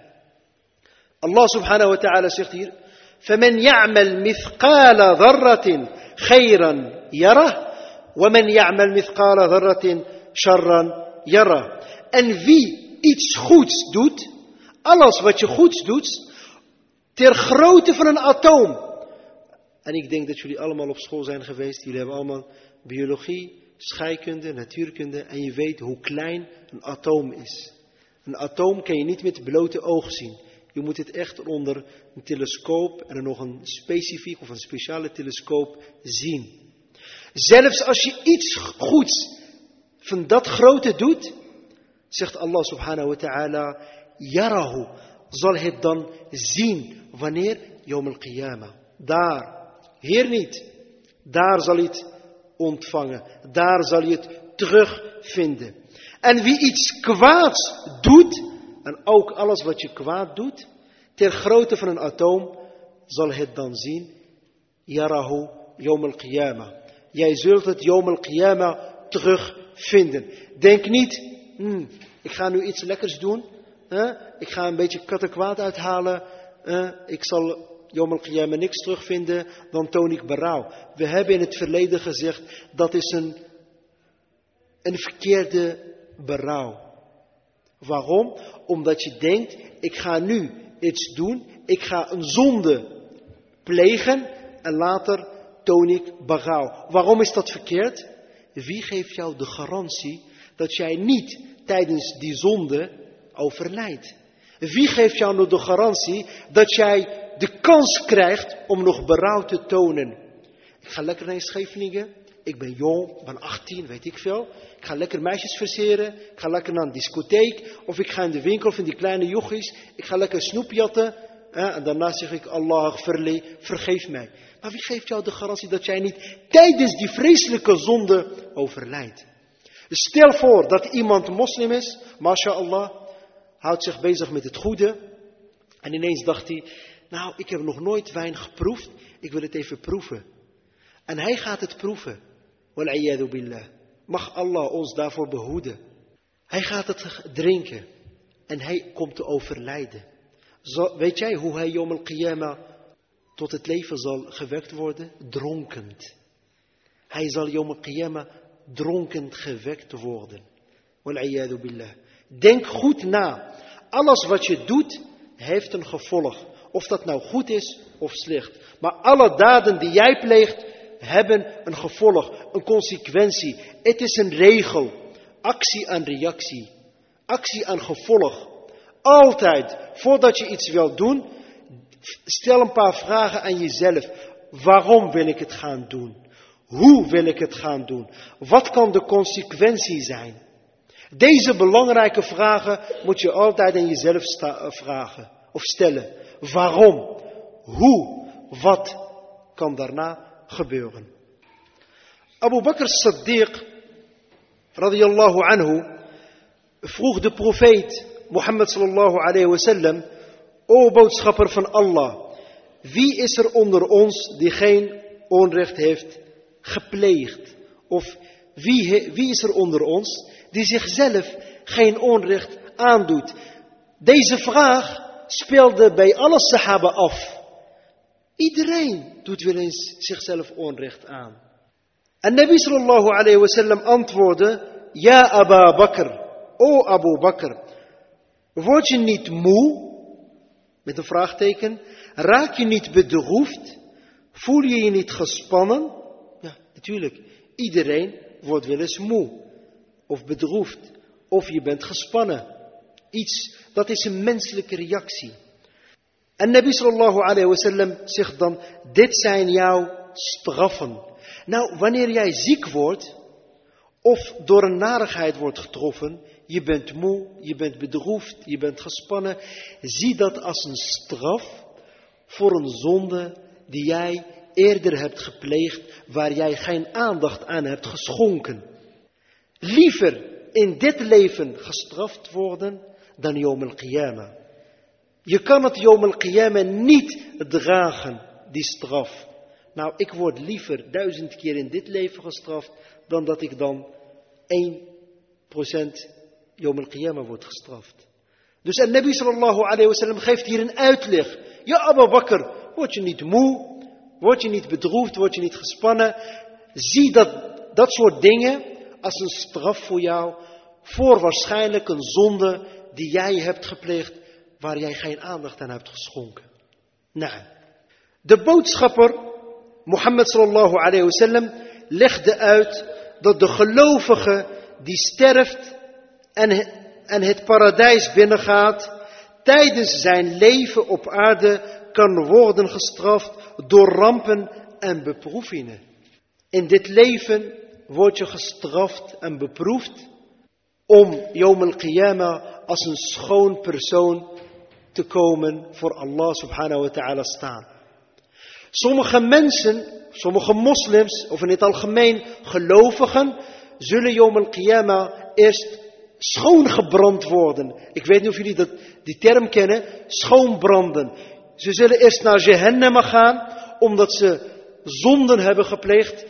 Allah subhanahu wa ta'ala zegt hier. فَمَنْ يَعْمَلْ مِثْقَالَ ذَرَّةٍ خَيْرًا يَرَهُ وَمَنْ يَعْمَلْ مِثْقَالَ ذَرَّةٍ شَرًّا يَرَهُ. En wie iets goeds doet, alles wat je goeds doet, ter grootte van een atoom. En ik denk dat jullie allemaal op school zijn geweest. Jullie hebben allemaal biologie, scheikunde, natuurkunde. En je weet hoe klein een atoom is. Een atoom kan je niet met blote oog zien. Je moet het echt onder een telescoop en dan nog een specifiek of een speciale telescoop zien. Zelfs als je iets goeds van dat grote doet, zegt Allah subhanahu wa ta'ala, yarahu, zal het dan zien. Wanneer? Yawm al-Qiyamah. Daar. Hier niet. Daar zal je het ontvangen. Daar zal je het terugvinden. En wie iets kwaads doet, en ook alles wat je kwaad doet, ter grootte van een atoom, zal het dan zien. Yarahu Yawm al-Qiyamah. Jij zult het Yawm al-Qiyamah terugvinden. Denk niet, ik ga nu iets lekkers doen. Ik ga een beetje kattenkwaad uithalen. Ik zal Yawm al-Qiyamah niks terugvinden, dan toon ik berouw. We hebben in het verleden gezegd, dat is een verkeerde berouw. Waarom? Omdat je denkt, ik ga nu iets doen, ik ga een zonde plegen en later toon ik berouw. Waarom is dat verkeerd? Wie geeft jou de garantie dat jij niet tijdens die zonde overlijdt? Wie geeft jou nog de garantie dat jij de kans krijgt om nog berouw te tonen? Ik ga lekker naar Scheveningen. Ik ben jong, ik ben 18, weet ik veel. Ik ga lekker meisjes verseren. Ik ga lekker naar een discotheek. Of ik ga in de winkel van die kleine jochies. Ik ga lekker snoep jatten. En daarna zeg ik, Allah vergeef mij. Maar wie geeft jou de garantie dat jij niet tijdens die vreselijke zonde overlijdt? Stel voor dat iemand moslim is. MashaAllah. Houdt zich bezig met het goede. En ineens dacht hij, nou, ik heb nog nooit wijn geproefd. Ik wil het even proeven. En hij gaat het proeven. Wal'iyadu billah. Mag Allah ons daarvoor behoeden. Hij gaat het drinken. En hij komt te overlijden. Weet jij hoe hij Yawm al-Qiyamah tot het leven zal gewekt worden? Dronkend. Hij zal Yawm al-Qiyamah dronkend gewekt worden. Wal'iyadu billah. Denk goed na. Alles wat je doet, heeft een gevolg. Of dat nou goed is of slecht. Maar alle daden die jij pleegt, hebben een gevolg, een consequentie. Het is een regel. Actie aan reactie. Actie aan gevolg. Altijd, voordat je iets wilt doen, stel een paar vragen aan jezelf. Waarom wil ik het gaan doen? Hoe wil ik het gaan doen? Wat kan de consequentie zijn? Deze belangrijke vragen moet je altijd aan jezelf vragen of stellen. Waarom? Hoe? Wat kan daarna gebeuren? Abu Bakr as-Siddiq, radiyallahu anhu, vroeg de profeet Mohammed sallallahu alayhi wa sallam: O boodschapper van Allah, wie is er onder ons die geen onrecht heeft gepleegd? Of wie is er onder ons die zichzelf geen onrecht aandoet? Deze vraag speelde bij alle sahaba af. Iedereen doet wel eens zichzelf onrecht aan. En Nabi sallallahu alayhi wa sallam antwoordde: Ja Abu Bakr, o Abu Bakr, word je niet moe? Met een vraagteken. Raak je niet bedroefd? Voel je je niet gespannen? Ja, natuurlijk. Iedereen wordt wel eens moe. Of bedroefd. Of je bent gespannen. Dat is een menselijke reactie. En Nabi sallallahu alayhi wa sallam zegt dan: dit zijn jouw straffen. Nou, wanneer jij ziek wordt, of door een narigheid wordt getroffen, je bent moe, je bent bedroefd, je bent gespannen, zie dat als een straf voor een zonde die jij eerder hebt gepleegd, waar jij geen aandacht aan hebt geschonken. Liever in dit leven gestraft worden dan Yawm al-Qiyamah. Je kan het Yawm al-Qiyamah niet dragen, die straf. Nou, ik word liever 1000 keer in dit leven gestraft, dan dat ik dan 1% Yawm al-Qiyamah wordt gestraft. Dus en Nabi sallallahu alayhi wa sallam geeft hier een uitleg. Ja Abu Bakr, word je niet moe, word je niet bedroefd, word je niet gespannen. Zie dat soort dingen als een straf voor jou, voor waarschijnlijk een zonde die jij hebt gepleegd, waar jij geen aandacht aan hebt geschonken. Nou, de boodschapper Mohammed sallallahu alayhi wa sallam legde uit dat de gelovige die sterft en het paradijs binnengaat, tijdens zijn leven op aarde kan worden gestraft door rampen en beproevingen. In dit leven word je gestraft en beproefd om Yawm al-Qiyamah als een schoon persoon te komen voor Allah subhanahu wa ta'ala staan. Sommige mensen, sommige moslims, of in het algemeen gelovigen, zullen Yawm al-Qiyamah eerst schoongebrand worden. Ik weet niet of jullie die term kennen, schoonbranden. Ze zullen eerst naar Jahannam gaan, omdat ze zonden hebben gepleegd,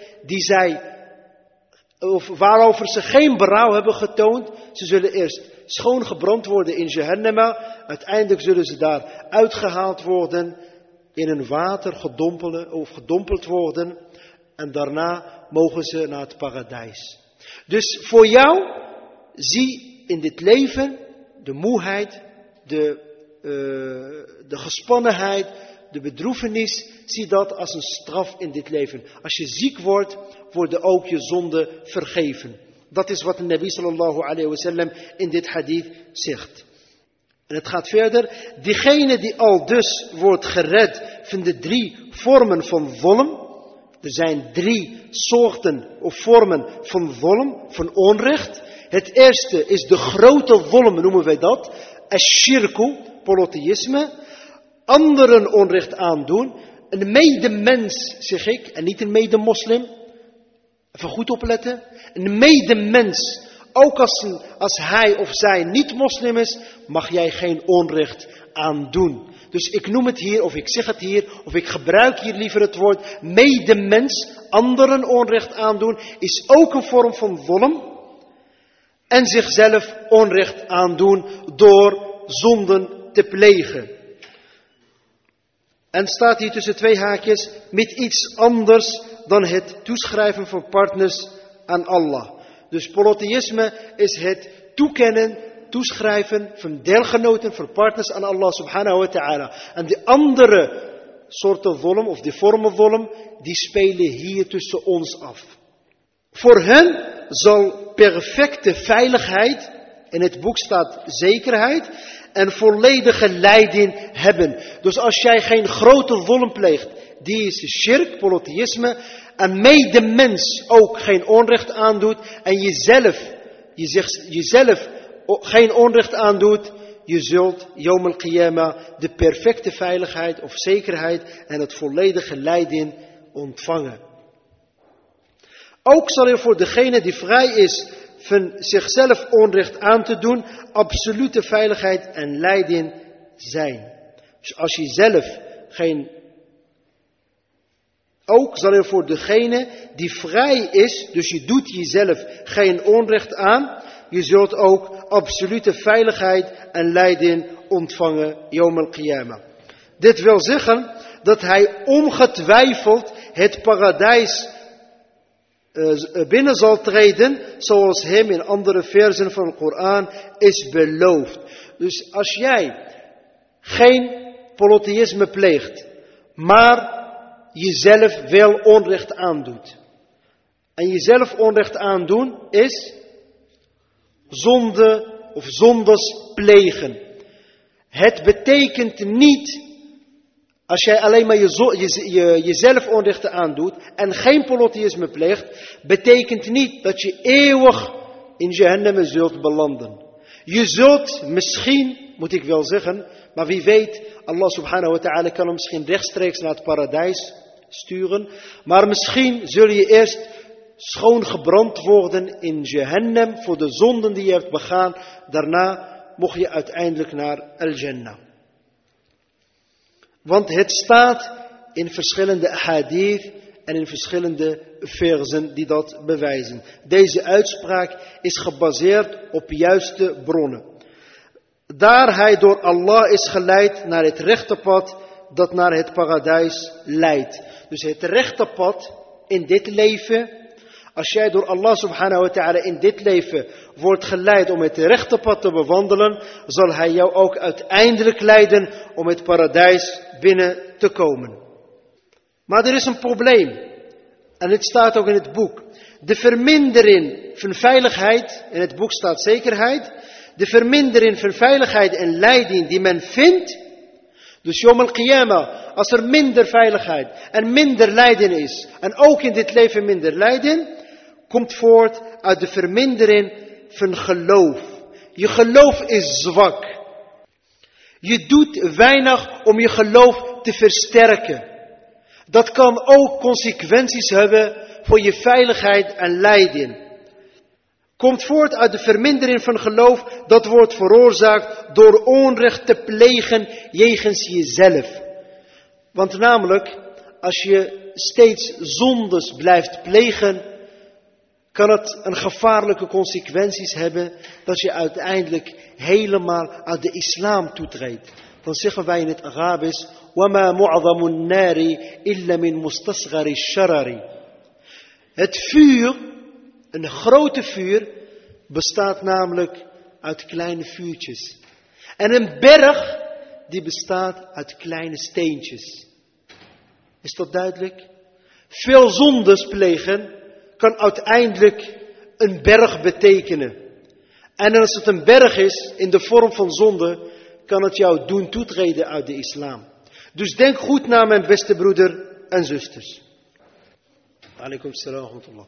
waarover ze geen berouw hebben getoond. Ze zullen eerst schoongebrand worden in Jahannam. Uiteindelijk zullen ze daar uitgehaald worden, in een water gedompeld worden. En daarna mogen ze naar het paradijs. Dus voor jou, zie in dit leven de moeheid, de gespannenheid, de bedroefenis. Zie dat als een straf in dit leven. Als je ziek wordt, worden ook je zonden vergeven. Dat is wat de Nabi sallallahu alayhi wa sallam in dit hadith zegt. En het gaat verder. Diegene die al dus wordt gered van de 3 vormen van zulm. Er zijn 3 soorten of vormen van zulm, van onrecht. Het eerste is de grote zulm, noemen wij dat. Ash-shirku, polytheïsme. Anderen onrecht aandoen. Een medemens, zeg ik, en niet een medemoslim. Even goed opletten. Een medemens, ook als hij of zij niet moslim is, mag jij geen onrecht aandoen. Dus ik noem het hier, of ik zeg het hier, of ik gebruik hier liever het woord medemens. Anderen onrecht aandoen is ook een vorm van zulm. En zichzelf onrecht aandoen door zonden te plegen. En staat hier tussen 2 haakjes, met iets anders dan het toeschrijven van partners aan Allah. Dus polytheïsme is het toeschrijven van deelgenoten, van partners aan Allah subhanahu wa ta'ala. En de andere soorten zulm of die vormen zulm, die spelen hier tussen ons af. Voor hen zal perfecte veiligheid, in het boek staat zekerheid, en volledige leiding hebben. Dus als jij geen grote zulm pleegt, die is shirk, polytheïsme, en medemens ook geen onrecht aandoet, en jezelf geen onrecht aandoet, je zult Yawm al-Qiyamah de perfecte veiligheid of zekerheid en het volledige leiding ontvangen. Ook zal er voor degene die vrij is van zichzelf onrecht aan te doen, absolute veiligheid en leiding zijn. Dus als je zelf ook zal er voor degene die vrij is, dus je doet jezelf geen onrecht aan, je zult ook absolute veiligheid en leiding ontvangen, Yawm al-Qiyamah. Dit wil zeggen dat hij ongetwijfeld het paradijs binnen zal treden, zoals hem in andere versen van de Koran is beloofd. Dus als jij geen polytheïsme pleegt, maar jezelf wel onrecht aandoet. En jezelf onrecht aandoen is zonde of zondes plegen. Het betekent niet, als jij alleen maar jezelf onrecht aandoet en geen polytheïsme pleegt, betekent niet dat je eeuwig in Jahannam zult belanden. Je zult misschien, moet ik wel zeggen, maar wie weet, Allah subhanahu wa ta'ala kan hem misschien rechtstreeks naar het paradijs sturen. Maar misschien zul je eerst schoongebrand worden in Jahannam voor de zonden die je hebt begaan. Daarna mocht je uiteindelijk naar Al-Jannah. Want het staat in verschillende hadith en in verschillende versen die dat bewijzen. Deze uitspraak is gebaseerd op juiste bronnen. Daar hij door Allah is geleid naar het rechte pad dat naar het paradijs leidt. Dus het rechte pad in dit leven, als jij door Allah subhanahu wa ta'ala in dit leven wordt geleid om het rechte pad te bewandelen, zal hij jou ook uiteindelijk leiden om het paradijs binnen te komen. Maar er is een probleem. En het staat ook in het boek. De vermindering van veiligheid, in het boek staat zekerheid. De vermindering van veiligheid en leiding die men vindt. Dus Yawm al-Qiyamah, als er minder veiligheid en minder lijden is, en ook in dit leven minder lijden, komt voort uit de vermindering van geloof. Je geloof is zwak. Je doet weinig om je geloof te versterken. Dat kan ook consequenties hebben voor je veiligheid en lijden. Komt voort uit de vermindering van geloof, dat wordt veroorzaakt door onrecht te plegen jegens jezelf. Want namelijk, als je steeds zondes blijft plegen, kan het een gevaarlijke consequenties hebben dat je uiteindelijk helemaal uit de islam toetreedt. Dan zeggen wij in het Arabisch, وَمَا مُعْظَمُ النَّارِ إِلَّا مِنْ مُسْتَصْغَرِ الشَّرَرِ. Het vuur, een grote vuur, bestaat namelijk uit kleine vuurtjes. En een berg, die bestaat uit kleine steentjes. Is dat duidelijk? Veel zondes plegen kan uiteindelijk een berg betekenen. En als het een berg is, in de vorm van zonde, kan het jou doen toetreden uit de islam. Dus denk goed na, mijn beste broeder en zusters. Alaikum salam wa rahmatullah.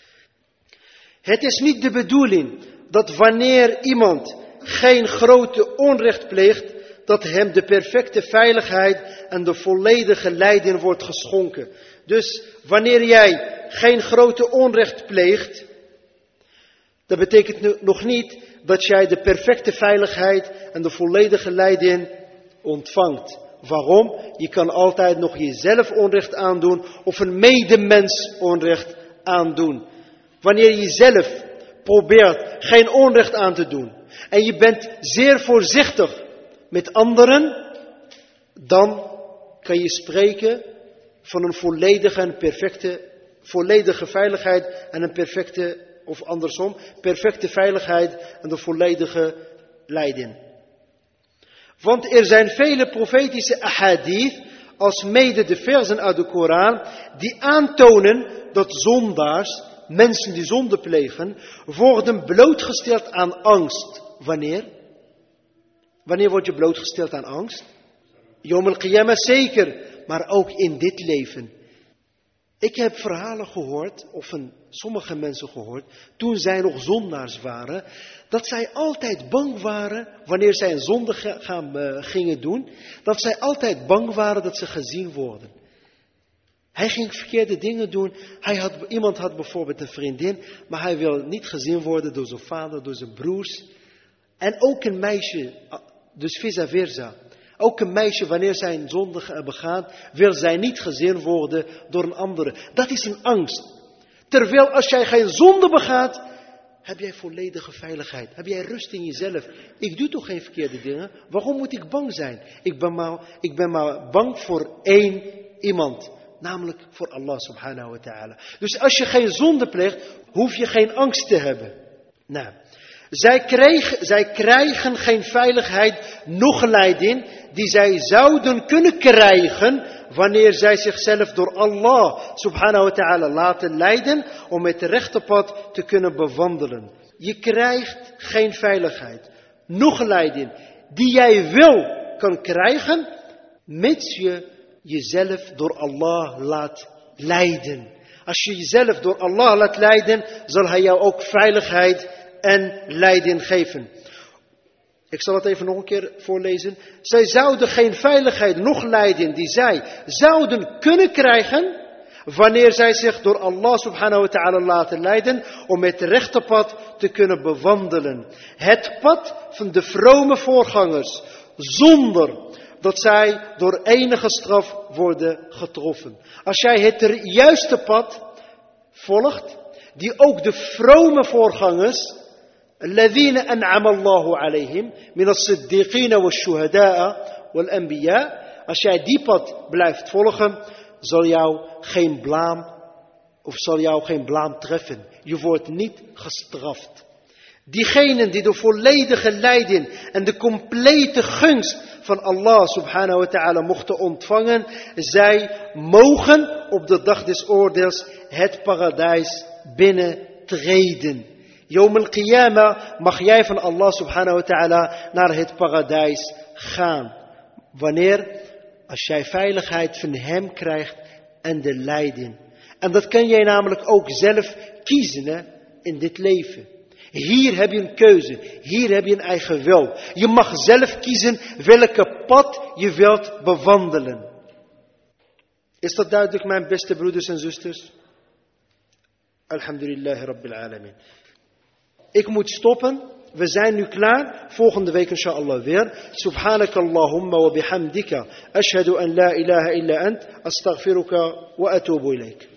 Het is niet de bedoeling dat wanneer iemand geen grote onrecht pleegt, dat hem de perfecte veiligheid en de volledige leiding wordt geschonken. Dus wanneer jij geen grote onrecht pleegt, dat betekent nog niet dat jij de perfecte veiligheid en de volledige leiding ontvangt. Waarom? Je kan altijd nog jezelf onrecht aandoen of een medemens onrecht aandoen. Wanneer je zelf probeert geen onrecht aan te doen en je bent zeer voorzichtig met anderen, dan kan je spreken van een volledige en volledige veiligheid en een perfecte, of andersom, perfecte veiligheid en de volledige leiding. Want er zijn vele profetische ahadith als mede de versen uit de Koran die aantonen dat zondaars, mensen die zonde plegen, worden blootgesteld aan angst. Wanneer? Wanneer word je blootgesteld aan angst? Yom al-Qiyamah zeker, maar ook in dit leven. Ik heb verhalen gehoord, of van sommige mensen gehoord, toen zij nog zondaars waren, dat zij altijd bang waren, wanneer zij een zonde gingen doen, dat zij altijd bang waren dat ze gezien worden. Hij ging verkeerde dingen doen. Iemand had bijvoorbeeld een vriendin, maar hij wil niet gezien worden door zijn vader, door zijn broers. En ook een meisje, dus vice versa. Ook een meisje, wanneer zij een zonde begaat, wil zij niet gezien worden door een andere. Dat is een angst. Terwijl als jij geen zonde begaat, heb jij volledige veiligheid. Heb jij rust in jezelf. Ik doe toch geen verkeerde dingen? Waarom moet ik bang zijn? Ik ben maar bang voor één iemand. Namelijk voor Allah subhanahu wa ta'ala. Dus als je geen zonde pleegt, hoef je geen angst te hebben. Nou, zij krijgen geen veiligheid, noch leiding die zij zouden kunnen krijgen wanneer zij zichzelf door Allah subhanahu wa ta'ala laten leiden om het rechte pad te kunnen bewandelen. Je krijgt geen veiligheid, noch leiding die jij wel kan krijgen, mits je jezelf door Allah laat leiden. Als je jezelf door Allah laat leiden, zal hij jou ook veiligheid en leiding geven. Ik zal het even nog een keer voorlezen. Zij zouden geen veiligheid, noch leiding die zij zouden kunnen krijgen, wanneer zij zich door Allah subhanahu wa ta'ala laten leiden, om het rechte pad te kunnen bewandelen. Het pad van de vrome voorgangers, zonder dat zij door enige straf worden getroffen. Als jij het juiste pad volgt, die ook de vrome voorgangers, الذين أنعم الله عليهم من الصديقين والشهداء والأنبياء, als jij die pad blijft volgen, zal jou geen blaam treffen. Je wordt niet gestraft. Diegenen die de volledige leiding en de complete gunst van Allah subhanahu wa ta'ala mochten ontvangen, zij mogen op de dag des oordeels het paradijs binnentreden. Yom al-Qiyamah mag jij van Allah subhanahu wa ta'ala naar het paradijs gaan. Wanneer? Als jij veiligheid van hem krijgt en de leiding. En dat kan jij namelijk ook zelf kiezen in dit leven. Hier heb je een keuze. Hier heb je een eigen wil. Je mag zelf kiezen welke pad je wilt bewandelen. Is dat duidelijk, mijn beste broeders en zusters? Alhamdulillah Rabbil Alamin. Ik moet stoppen. We zijn nu klaar. Volgende week inshallah weer. Subhanakallahumma wa bihamdika. Ashhadu an la ilaha illa ant. Astaghfiruka wa atubu ilayk.